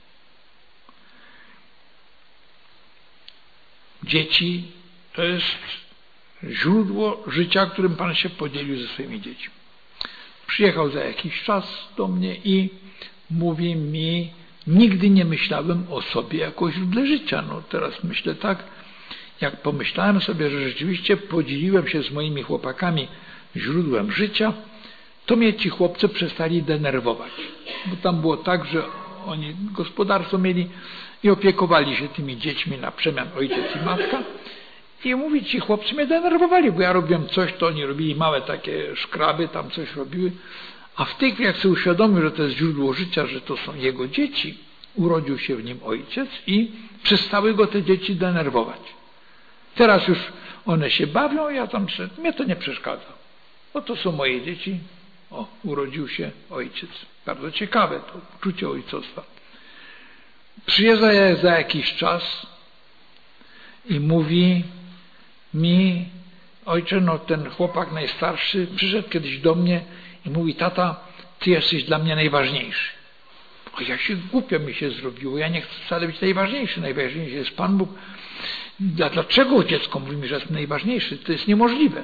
Dzieci to jest źródło życia, którym pan się podzielił ze swoimi dziećmi. Przyjechał za jakiś czas do mnie i mówi mi, nigdy nie myślałem o sobie jako źródle życia. No teraz myślę tak, jak pomyślałem sobie, że rzeczywiście podzieliłem się z moimi chłopakami źródłem życia, to mnie ci chłopcy przestali denerwować. Bo tam było tak, że oni gospodarstwo mieli i opiekowali się tymi dziećmi na przemian ojciec i matka. I mówi, ci chłopcy mnie denerwowali, bo ja robiłem coś, to oni robili małe takie szkraby, tam coś robiły. A w tej chwili, jak sobie uświadomił, że to jest źródło życia, że to są jego dzieci, urodził się w nim ojciec i przestały go te dzieci denerwować. Teraz już one się bawią, ja tam, mnie to nie przeszkadza. Bo to są moje dzieci. O, urodził się ojciec. Bardzo ciekawe to uczucie ojcostwa. Przyjeżdża za jakiś czas i mówi mi, ojcze, no ten chłopak najstarszy przyszedł kiedyś do mnie i mówi, tata, ty jesteś dla mnie najważniejszy. A ja się głupio mi się zrobiło, ja nie chcę wcale być najważniejszy, najważniejszy jest Pan Bóg. Dlaczego dziecko mówi mi, że jest najważniejszy? To jest niemożliwe.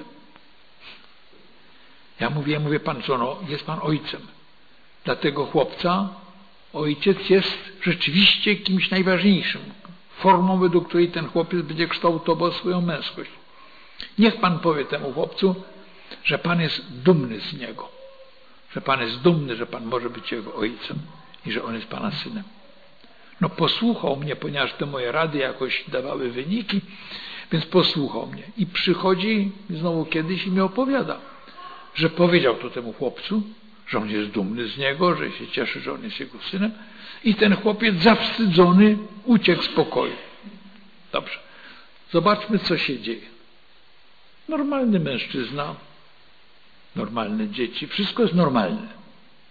Ja mówię, ja mówię, Pan co, no, jest Pan ojcem. Dla tego chłopca ojciec jest rzeczywiście kimś najważniejszym. Formą, według której ten chłopiec będzie kształtował swoją męskość. Niech Pan powie temu chłopcu, że Pan jest dumny z niego. Że Pan jest dumny, że Pan może być jego ojcem i że on jest Pana synem. No posłuchał mnie, ponieważ te moje rady jakoś dawały wyniki, więc posłuchał mnie. I przychodzi znowu kiedyś i mi opowiada, że powiedział to temu chłopcu, że on jest dumny z niego, że się cieszy, że on jest jego synem. I ten chłopiec zawstydzony uciekł z pokoju. Dobrze. Zobaczmy, co się dzieje. Normalny mężczyzna, normalne dzieci, wszystko jest normalne.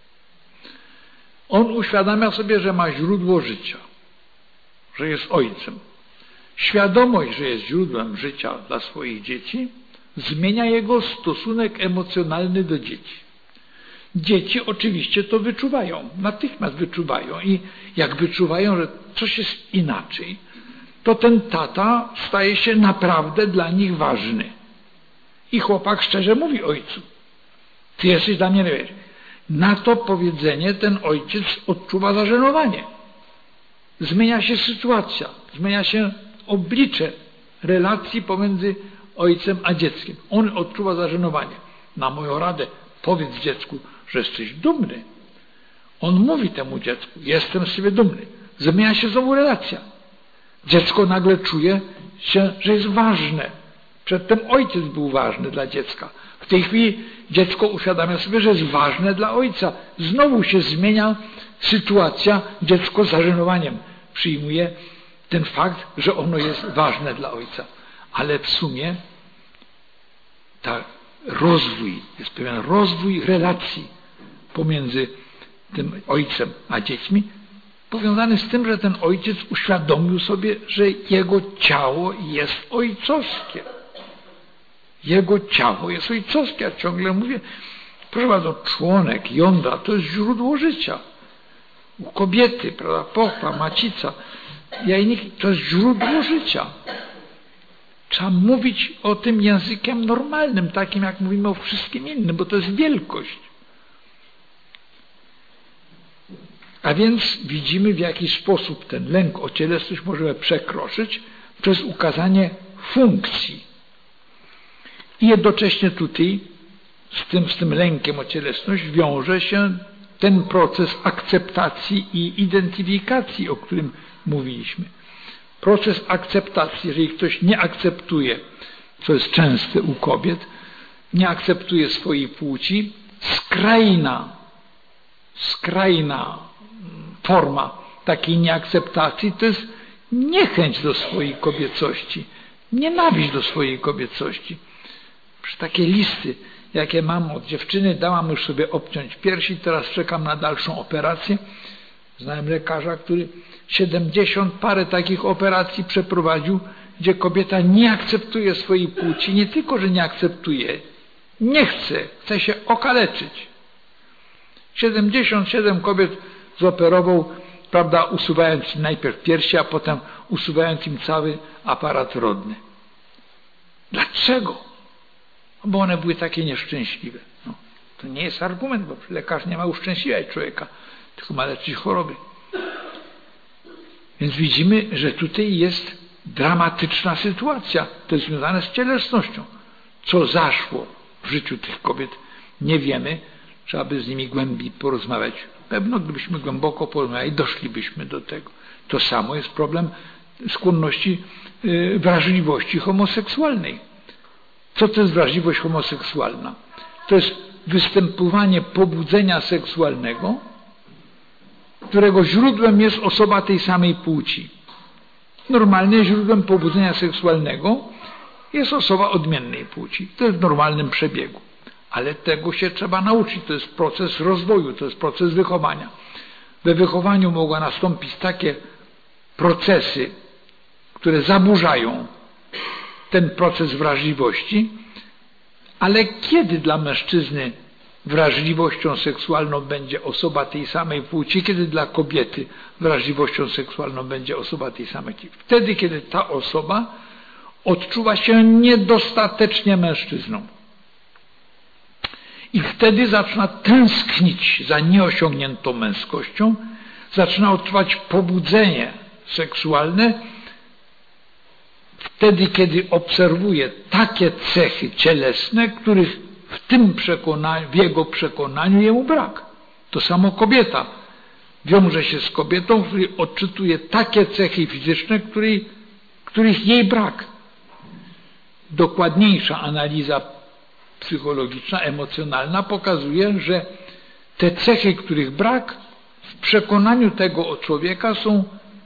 On uświadamia sobie, że ma źródło życia, że jest ojcem. Świadomość, że jest źródłem życia dla swoich dzieci, zmienia jego stosunek emocjonalny do dzieci. Dzieci oczywiście to wyczuwają, natychmiast wyczuwają i jak wyczuwają, że coś jest inaczej, to ten tata staje się naprawdę dla nich ważny. I chłopak szczerze mówi ojcu, ty jesteś dla mnie najważniejszy. Na to powiedzenie ten ojciec odczuwa zażenowanie. Zmienia się sytuacja, zmienia się oblicze relacji pomiędzy ojcem a dzieckiem. On odczuwa zażenowanie. Na moją radę powiedz dziecku, że jesteś dumny. On mówi temu dziecku, jestem z siebie dumny. Zmienia się znowu relacja. Dziecko nagle czuje się, że jest ważne. Przedtem ojciec był ważny dla dziecka. W tej chwili dziecko uświadamia sobie, że jest ważne dla ojca. Znowu się zmienia sytuacja, dziecko z zażenowaniem przyjmuje ten fakt, że ono jest ważne dla ojca. Ale w sumie ta rozwój, jest pewien rozwój relacji pomiędzy tym ojcem a dziećmi, powiązany z tym, że ten ojciec uświadomił sobie, że jego ciało jest ojcowskie. Jego ciało jest ojcowskie. Ja ciągle mówię, proszę bardzo, członek, jądra to jest źródło życia. U kobiety, prawda, pochwa, macica, jajniki to jest źródło życia. Trzeba mówić o tym językiem normalnym, takim jak mówimy o wszystkim innym, bo to jest wielkość. A więc widzimy, w jaki sposób ten lęk o cielesność możemy przekroczyć przez ukazanie funkcji. I jednocześnie tutaj z tym, z tym lękiem o cielesność wiąże się ten proces akceptacji i identyfikacji, o którym mówiliśmy. Proces akceptacji, jeżeli ktoś nie akceptuje, co jest częste u kobiet, nie akceptuje swojej płci, skrajna, skrajna forma takiej nieakceptacji to jest niechęć do swojej kobiecości, nienawiść do swojej kobiecości. Przy takie listy, jakie mam od dziewczyny, dałam już sobie obciąć piersi, teraz czekam na dalszą operację. Znałem lekarza, który siedemdziesiąt parę takich operacji przeprowadził, gdzie kobieta nie akceptuje swojej płci, nie tylko, że nie akceptuje, nie chce, chce się okaleczyć. siedemdziesiąt siedem kobiet zoperował, prawda, usuwając im najpierw piersi, a potem usuwając im cały aparat rodny. Dlaczego? Bo one były takie nieszczęśliwe. No, to nie jest argument, bo lekarz nie ma uszczęśliwiać człowieka, tylko ma leczyć choroby. Więc widzimy, że tutaj jest dramatyczna sytuacja. To jest związane z cielesnością. Co zaszło w życiu tych kobiet, nie wiemy. Trzeba by z nimi głębiej porozmawiać. Pewno gdybyśmy głęboko porozmawiali, doszlibyśmy do tego. To samo jest problem skłonności, yy, wrażliwości homoseksualnej. Co to jest wrażliwość homoseksualna? To jest występowanie pobudzenia seksualnego, którego źródłem jest osoba tej samej płci. Normalnie źródłem pobudzenia seksualnego jest osoba odmiennej płci. To jest w normalnym przebiegu. Ale tego się trzeba nauczyć. To jest proces rozwoju, to jest proces wychowania. We wychowaniu mogą nastąpić takie procesy, które zaburzają ten proces wrażliwości, Ale kiedy dla mężczyzny wrażliwością seksualną będzie osoba tej samej płci, kiedy dla kobiety wrażliwością seksualną będzie osoba tej samej płci? Wtedy, kiedy ta osoba odczuwa się niedostatecznie mężczyzną. I wtedy zaczyna tęsknić za nieosiągniętą męskością, zaczyna odczuwać pobudzenie seksualne, wtedy, kiedy obserwuje takie cechy cielesne, których w tym przekonaniu, w jego przekonaniu jemu brak. To samo kobieta wiąże się z kobietą, która odczytuje takie cechy fizyczne, której, których jej brak. Dokładniejsza analiza psychologiczna, emocjonalna pokazuje, że te cechy, których brak, w przekonaniu tego człowieka są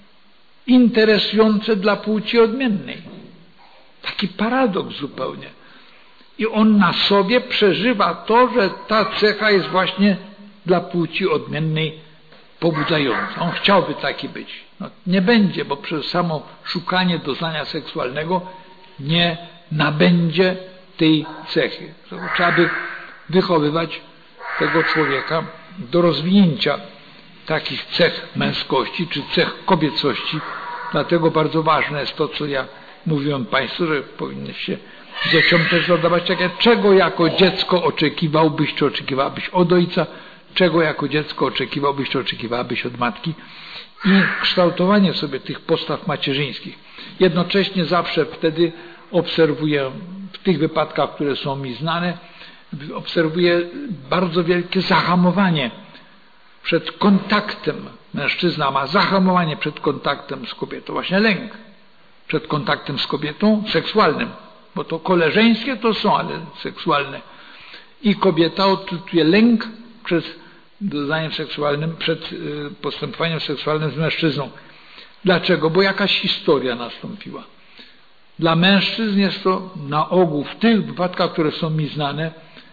interesujące dla płci odmiennej. Taki paradoks zupełnie. I on na sobie przeżywa to, że ta cecha jest właśnie dla płci odmiennej pobudzająca. On chciałby taki być. No, nie będzie, bo przez samo szukanie doznania seksualnego nie nabędzie tej cechy. Trzeba by wychowywać tego człowieka do rozwinięcia takich cech męskości czy cech kobiecości. Dlatego bardzo ważne jest to, co ja mówiłem Państwu, że powinniście dzieciom też zadawać takie, czego jako dziecko oczekiwałbyś, czy oczekiwałabyś od ojca, czego jako dziecko oczekiwałbyś, czy oczekiwałabyś od matki i kształtowanie sobie tych postaw macierzyńskich. Jednocześnie zawsze wtedy obserwuję, w tych wypadkach, które są mi znane, obserwuję bardzo wielkie zahamowanie przed kontaktem. Mężczyzna ma zahamowanie przed kontaktem z kobietą, właśnie lęk przed kontaktem z kobietą seksualnym, bo to koleżeńskie to są, ale seksualne. I kobieta odczytuje lęk przed doznaniem seksualnym, przed postępowaniem seksualnym z mężczyzną. Dlaczego? Bo jakaś historia nastąpiła. Dla mężczyzn jest to na ogół, w tych wypadkach, które są mi znane,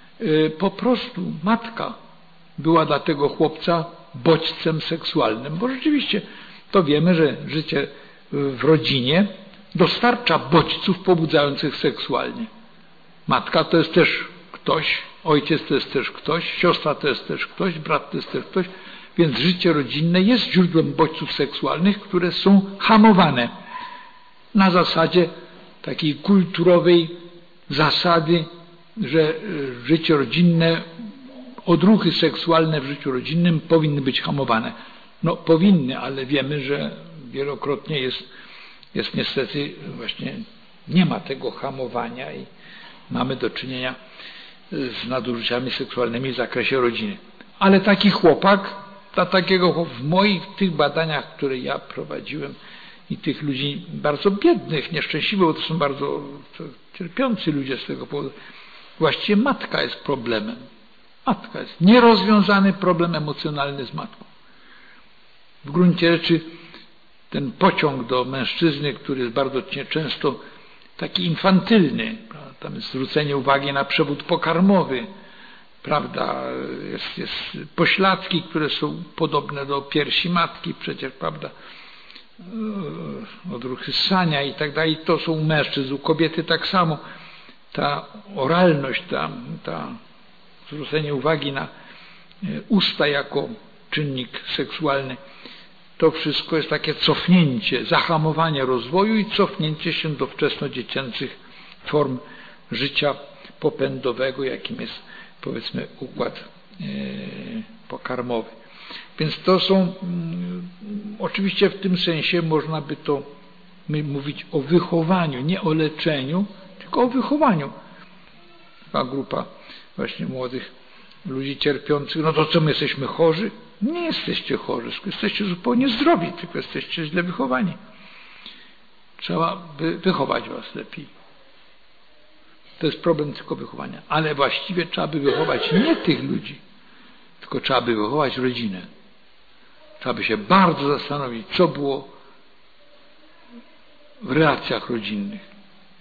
po prostu matka była dla tego chłopca bodźcem seksualnym, bo rzeczywiście to wiemy, że życie w rodzinie dostarcza bodźców pobudzających seksualnie. Matka to jest też ktoś, ojciec to jest też ktoś, siostra to jest też ktoś, brat to jest też ktoś, więc życie rodzinne jest źródłem bodźców seksualnych, które są hamowane na zasadzie takiej kulturowej zasady, że życie rodzinne, odruchy seksualne w życiu rodzinnym powinny być hamowane. No powinny, ale wiemy, że wielokrotnie jest, jest niestety właśnie nie ma tego hamowania i mamy do czynienia z nadużyciami seksualnymi w zakresie rodziny. Ale taki chłopak, dla takiego w moich tych badaniach, które ja prowadziłem i tych ludzi bardzo biednych, nieszczęśliwych, bo to są bardzo cierpiący ludzie z tego powodu, właściwie matka jest problemem. Matka jest nierozwiązany problem emocjonalny z matką. W gruncie rzeczy ten pociąg do mężczyzny, który jest bardzo często taki infantylny, prawda? Tam jest zwrócenie uwagi na przewód pokarmowy, prawda? Jest, jest pośladki, które są podobne do piersi matki, przecież, prawda? Odruchy ssania i tak dalej, to są u mężczyzn, u kobiety tak samo. Ta oralność, ta, ta zwrócenie uwagi na usta jako czynnik seksualny, to wszystko jest takie cofnięcie, zahamowanie rozwoju i cofnięcie się do wczesnodziecięcych form życia popędowego, jakim jest, powiedzmy, układ yy, pokarmowy. Więc to są, yy, oczywiście w tym sensie można by to mówić o wychowaniu, nie o leczeniu, tylko o wychowaniu. Taka grupa właśnie młodych ludzi cierpiących, no to co, my jesteśmy chorzy? Nie jesteście chorzy, jesteście zupełnie zdrowi, tylko jesteście źle wychowani. Trzeba by wychować was lepiej. To jest problem tylko wychowania. Ale właściwie trzeba by wychować nie tych ludzi, tylko trzeba by wychować rodzinę. Trzeba by się bardzo zastanowić, co było w relacjach rodzinnych.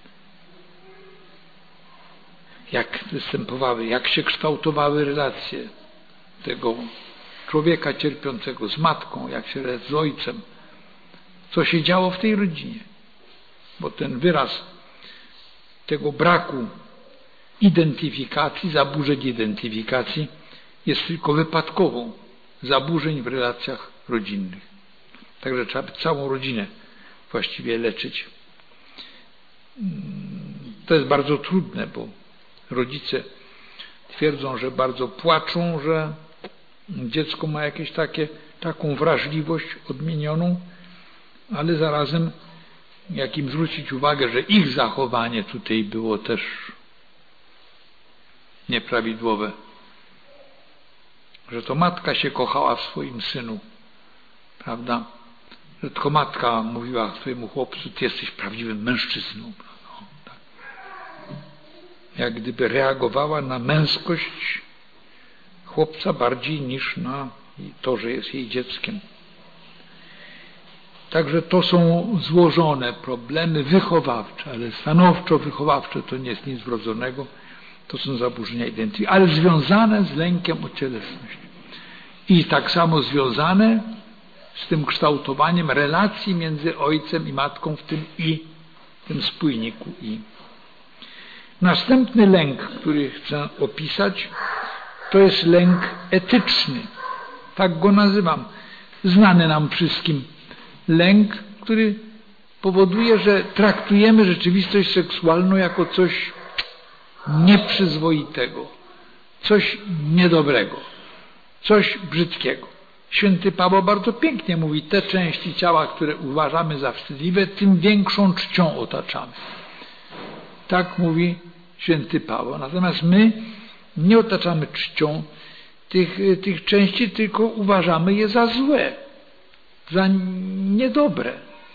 Jak występowały, jak się kształtowały relacje tego człowieka cierpiącego z matką, jak się z ojcem, co się działo w tej rodzinie. Bo ten wyraz tego braku identyfikacji, zaburzeń identyfikacji jest tylko wypadkową zaburzeń w relacjach rodzinnych. Także trzeba by całą rodzinę właściwie leczyć. To jest bardzo trudne, bo rodzice twierdzą, że bardzo płaczą, że dziecko ma jakieś takie, taką wrażliwość odmienioną, ale zarazem jak im zwrócić uwagę, że ich zachowanie tutaj było też nieprawidłowe, że to matka się kochała w swoim synu, prawda? Że tylko matka mówiła swojemu chłopcu: ty jesteś prawdziwym mężczyzną. No, tak. Jak gdyby reagowała na męskość chłopca bardziej niż na to, że jest jej dzieckiem. Także to są złożone problemy wychowawcze, ale stanowczo wychowawcze to nie jest nic wrodzonego, to są zaburzenia identyfikacji, ale związane z lękiem o cielesność. I tak samo związane z tym kształtowaniem relacji między ojcem i matką w tym i, w tym spójniku i. Następny lęk, który chcę opisać, to jest lęk etyczny. Tak go nazywam. Znany nam wszystkim lęk, który powoduje, że traktujemy rzeczywistość seksualną jako coś nieprzyzwoitego, coś niedobrego, coś brzydkiego. Święty Paweł bardzo pięknie mówi: te części ciała, które uważamy za wstydliwe, tym większą czcią otaczamy. Tak mówi święty Paweł. Natomiast my nie otaczamy czcią tych, tych części, tylko uważamy je za złe, za niedobre.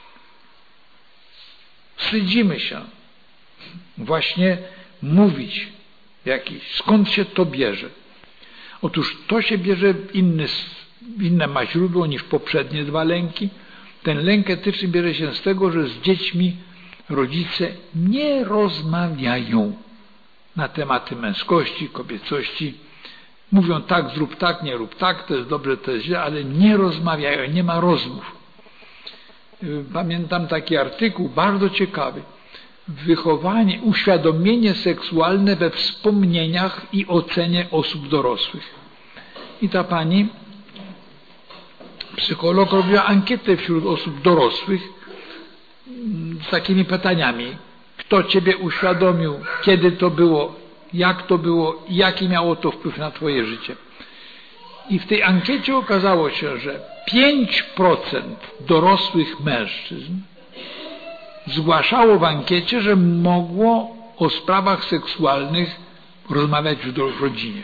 Wstydzimy się właśnie mówić jakiś, skąd się to bierze. Otóż to się bierze inny, inne ma źródło niż poprzednie dwa lęki. Ten lęk etyczny bierze się z tego, że z dziećmi rodzice nie rozmawiają na tematy męskości, kobiecości. Mówią: tak, zrób tak, nie rób tak, to jest dobre, to jest źle, ale nie rozmawiają, nie ma rozmów. Pamiętam taki artykuł bardzo ciekawy. Wychowanie, uświadomienie seksualne we wspomnieniach i ocenie osób dorosłych. I ta pani psycholog robiła ankietę wśród osób dorosłych z takimi pytaniami: kto ciebie uświadomił, kiedy to było, jak to było i jaki miało to wpływ na twoje życie. I w tej ankiecie okazało się, że pięć procent dorosłych mężczyzn zgłaszało w ankiecie, że mogło o sprawach seksualnych rozmawiać w rodzinie.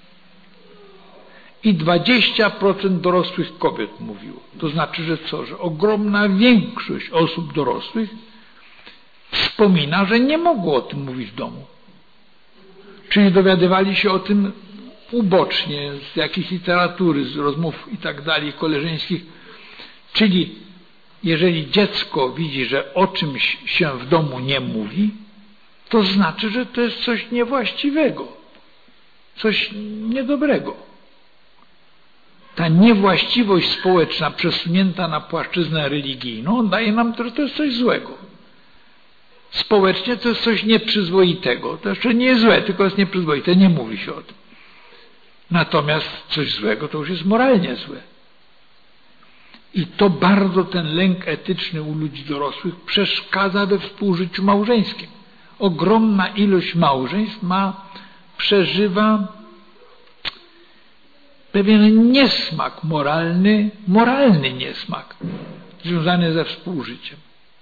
I dwadzieścia procent dorosłych kobiet mówiło. To znaczy, że co? Że ogromna większość osób dorosłych wspomina, że nie mogło o tym mówić w domu. Czyli dowiadywali się o tym ubocznie, z jakiejś literatury, z rozmów i tak dalej, koleżeńskich. Czyli jeżeli dziecko widzi, że o czymś się w domu nie mówi, to znaczy, że to jest coś niewłaściwego, coś niedobrego. Ta niewłaściwość społeczna przesunięta na płaszczyznę religijną daje nam to, że to jest coś złego. Społecznie to jest coś nieprzyzwoitego. To jeszcze nie jest złe, tylko jest nieprzyzwoite, nie mówi się o tym. Natomiast coś złego to już jest moralnie złe. I to bardzo ten lęk etyczny u ludzi dorosłych przeszkadza we współżyciu małżeńskim. Ogromna ilość małżeństw ma, przeżywa pewien niesmak moralny, moralny niesmak związany ze współżyciem.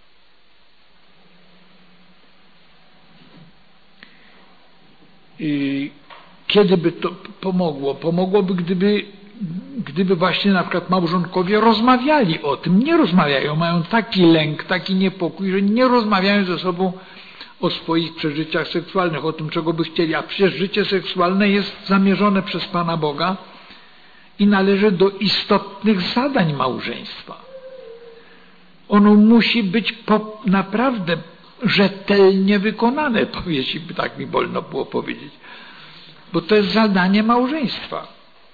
I kiedy by to pomogło? Pomogłoby, gdyby, gdyby właśnie na przykład małżonkowie rozmawiali o tym. Nie rozmawiają, mają taki lęk, taki niepokój, że nie rozmawiają ze sobą o swoich przeżyciach seksualnych, o tym, czego by chcieli. A przecież życie seksualne jest zamierzone przez Pana Boga i należy do istotnych zadań małżeństwa. Ono musi być po, naprawdę rzetelnie wykonane, jeśli by tak mi wolno było powiedzieć. Bo to jest zadanie małżeństwa.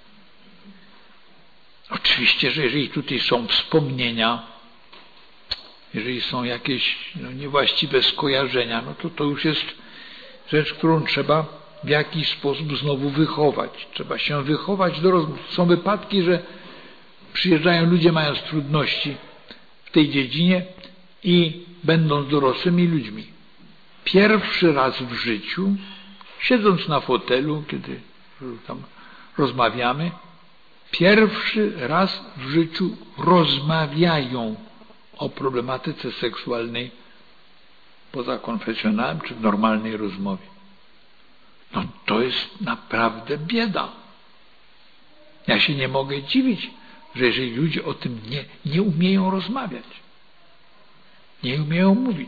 Oczywiście, że jeżeli tutaj są wspomnienia, jeżeli są jakieś no, niewłaściwe skojarzenia, no to to już jest rzecz, którą trzeba w jakiś sposób znowu wychować. Trzeba się wychować do rozmów. Są wypadki, że przyjeżdżają ludzie mając trudności w tej dziedzinie i będąc dorosłymi ludźmi. Pierwszy raz w życiu, siedząc na fotelu, kiedy tam rozmawiamy, pierwszy raz w życiu rozmawiają o problematyce seksualnej poza konfesjonałem czy w normalnej rozmowie. No to jest naprawdę bieda. Ja się nie mogę dziwić, że jeżeli ludzie o tym nie, nie umieją rozmawiać, nie umieją mówić.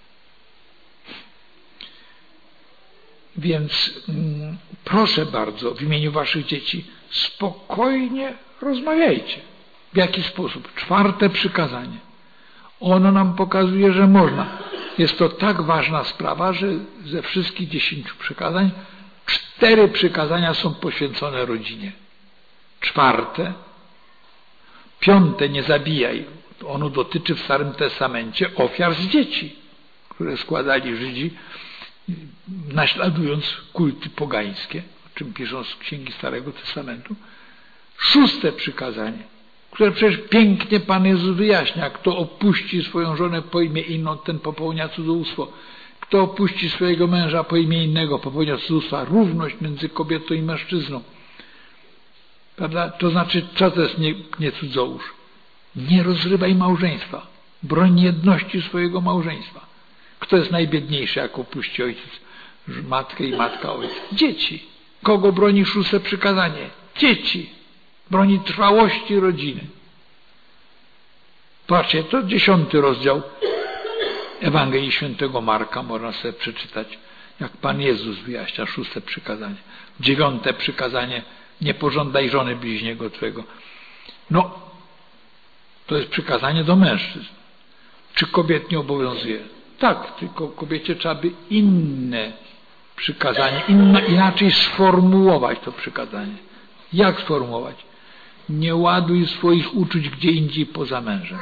Więc mm, proszę bardzo, w imieniu waszych dzieci spokojnie rozmawiajcie. W jaki sposób? Czwarte przykazanie. Ono nam pokazuje, że można. Jest to tak ważna sprawa, że ze wszystkich dziesięciu przykazań cztery przykazania są poświęcone rodzinie. Czwarte, piąte, nie zabijaj. Ono dotyczy w Starym Testamencie ofiar z dzieci, które składali Żydzi, naśladując kulty pogańskie, o czym piszą z Księgi Starego Testamentu. Szóste przykazanie, które przecież pięknie Pan Jezus wyjaśnia. Kto opuści swoją żonę po imię inną, ten popełnia cudzołóstwo. Kto opuści swojego męża po imię innego, popełnia cudzołóstwo. Równość między kobietą i mężczyzną. Prawda? To znaczy, co to jest nie, nie cudzołóż? Nie rozrywaj małżeństwa. Broń jedności swojego małżeństwa. Kto jest najbiedniejszy, jak opuści ojciec matkę i matka ojca? Dzieci. Kogo broni szóste przykazanie? Dzieci. Broni trwałości rodziny. Patrzcie, to dziesiąty rozdział Ewangelii Świętego Marka, można sobie przeczytać, jak Pan Jezus wyjaśnia szóste przykazanie. Dziewiąte przykazanie, nie pożądaj żony bliźniego twego. No, to jest przykazanie do mężczyzn. Czy kobiet nie obowiązuje? Tak, tylko kobiecie trzeba by inne przykazanie, inna, inaczej sformułować to przykazanie. Jak sformułować? Nie ładuj swoich uczuć gdzie indziej poza mężem.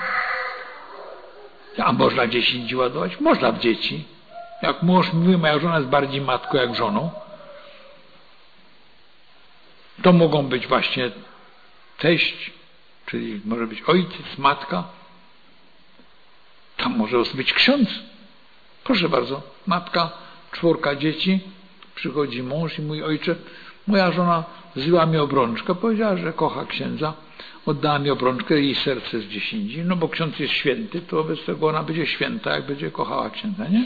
A można gdzieś indziej ładować? Można w dzieci. Jak mąż mówi, moja żona jest bardziej matką jak żoną, to mogą być właśnie teść, czyli może być ojciec, matka, tam może być ksiądz. Proszę bardzo, matka, czwórka dzieci, przychodzi mąż i mówi, ojcze, moja żona zjęła mi obrączkę, powiedziała, że kocha księdza, oddała mi obrączkę i jej serce jest gdzieś indziej, no bo ksiądz jest święty, to wobec tego ona będzie święta, jak będzie kochała księdza, nie?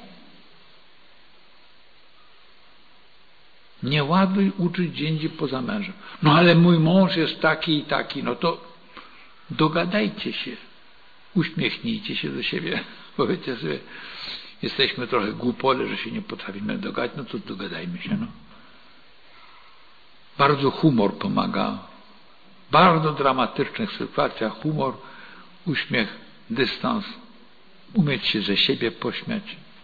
Nie ładuj uczuć gdzie indziej poza mężem. No ale mój mąż jest taki i taki, no to dogadajcie się, uśmiechnijcie się do siebie, powiedzcie sobie, jesteśmy trochę głupole, że się nie potrafimy dogadać, no to dogadajmy się, no. Bardzo humor pomaga. W bardzo dramatycznych sytuacjach humor, uśmiech, dystans, umieć się ze siebie pośmiać.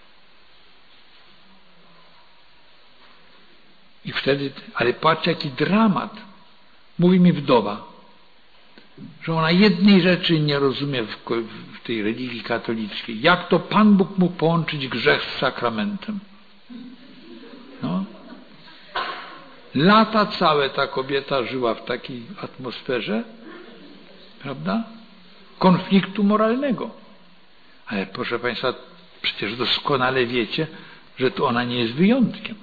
I wtedy, ale patrzcie jaki dramat. Mówi mi wdowa, że ona jednej rzeczy nie rozumie w, w tej religii katolickiej. Jak to Pan Bóg mógł połączyć grzech z sakramentem? No. Lata całe ta kobieta żyła w takiej atmosferze, prawda? Konfliktu moralnego. Ale proszę Państwa, przecież doskonale wiecie, że to ona nie jest wyjątkiem.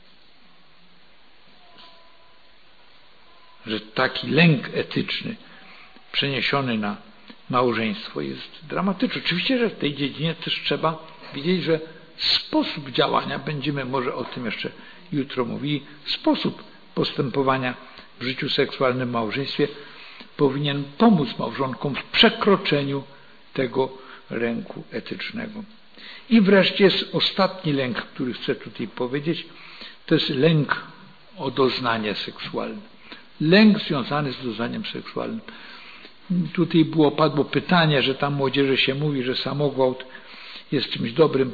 Że taki lęk etyczny przeniesiony na małżeństwo jest dramatyczny. Oczywiście, że w tej dziedzinie też trzeba widzieć, że sposób działania, będziemy może o tym jeszcze jutro mówili, sposób postępowania w życiu seksualnym w małżeństwie powinien pomóc małżonkom w przekroczeniu tego lęku etycznego. I wreszcie jest ostatni lęk, który chcę tutaj powiedzieć, to jest lęk o doznanie seksualne. Lęk związany z doznaniem seksualnym. Tutaj było, padło pytanie, że tam młodzieży się mówi, że samogwałt jest czymś dobrym.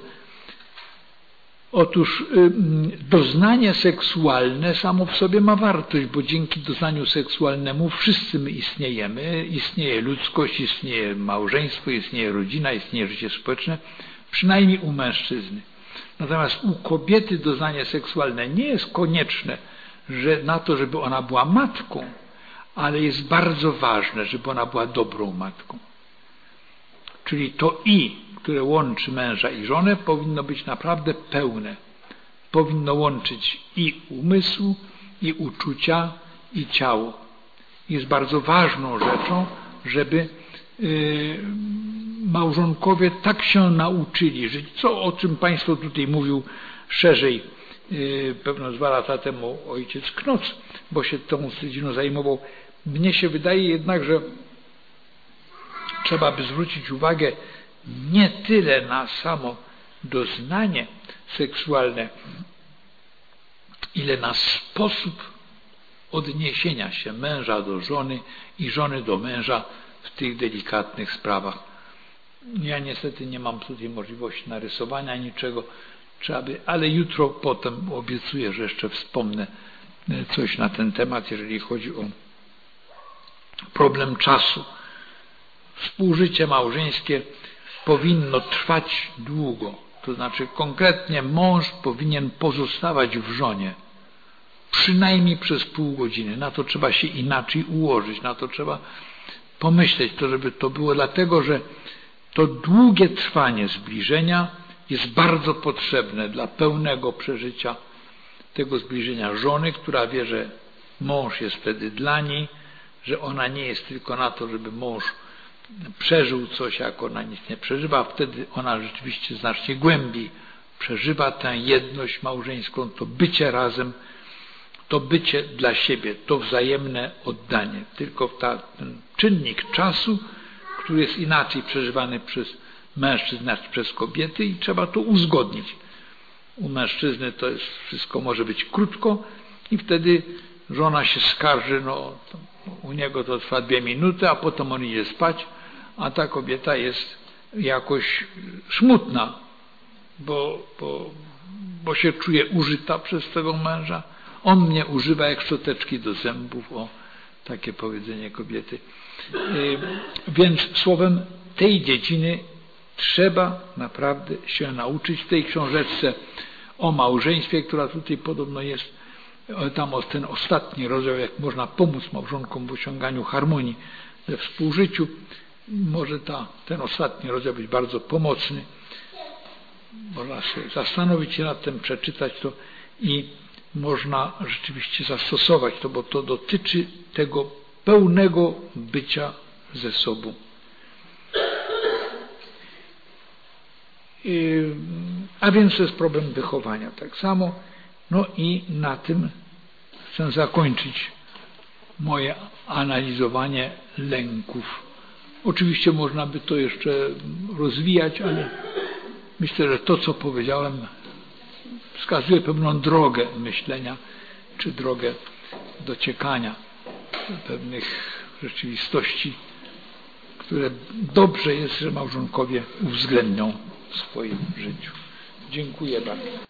Otóż y, doznanie seksualne samo w sobie ma wartość, bo dzięki doznaniu seksualnemu wszyscy my istniejemy. Istnieje ludzkość, istnieje małżeństwo, istnieje rodzina, istnieje życie społeczne, przynajmniej u mężczyzny. Natomiast u kobiety doznanie seksualne nie jest konieczne, że na to, żeby ona była matką, ale jest bardzo ważne, żeby ona była dobrą matką. Czyli to i, które łączy męża i żonę, powinno być naprawdę pełne. Powinno łączyć i umysł, i uczucia, i ciało. Jest bardzo ważną rzeczą, żeby yy, małżonkowie tak się nauczyli żyć, co o czym Państwo tutaj mówił szerzej yy, pewno dwa lata temu ojciec Knoc, bo się tą dziedziną zajmował. Mnie się wydaje jednak, że trzeba by zwrócić uwagę nie tyle na samo doznanie seksualne, ile na sposób odniesienia się męża do żony i żony do męża w tych delikatnych sprawach. Ja niestety nie mam tutaj możliwości narysowania niczego, trzeba by, ale jutro potem obiecuję, że jeszcze wspomnę coś na ten temat, jeżeli chodzi o problem czasu. Współżycie małżeńskie powinno trwać długo, to znaczy konkretnie mąż powinien pozostawać w żonie przynajmniej przez pół godziny. Na to trzeba się inaczej ułożyć, na to trzeba pomyśleć, to żeby to było, dlatego że to długie trwanie zbliżenia jest bardzo potrzebne dla pełnego przeżycia tego zbliżenia żony, która wie, że mąż jest wtedy dla niej, że ona nie jest tylko na to, żeby mąż przeżył coś, jak ona nic nie przeżywa, a wtedy ona rzeczywiście znacznie głębiej przeżywa tę jedność małżeńską, to bycie razem, to bycie dla siebie, to wzajemne oddanie. Tylko ta, ten czynnik czasu, który jest inaczej przeżywany przez mężczyzn, znaczy przez kobiety i trzeba to uzgodnić. U mężczyzny to jest wszystko może być krótko i wtedy żona się skarży, no u niego to trwa dwie minuty, a potem on idzie spać, a ta kobieta jest jakoś smutna, bo, bo, bo się czuje użyta przez tego męża. On mnie używa jak szczoteczki do zębów, o takie powiedzenie kobiety. Yy, więc słowem tej dziedziny trzeba naprawdę się nauczyć. W tej książeczce o małżeństwie, która tutaj podobno jest, tam ten ostatni rozdział, jak można pomóc małżonkom w osiąganiu harmonii we współżyciu, może ta, ten ostatni rozdział być bardzo pomocny. Można się zastanowić się nad tym, przeczytać to i można rzeczywiście zastosować to, bo to dotyczy tego pełnego bycia ze sobą. A więc to jest problem wychowania tak samo. No i na tym chcę zakończyć moje analizowanie lęków. Oczywiście można by to jeszcze rozwijać, ale myślę, że to, co powiedziałem, wskazuje pewną drogę myślenia, czy drogę dociekania pewnych rzeczywistości, które dobrze jest, że małżonkowie uwzględnią w swoim życiu. Dziękuję bardzo.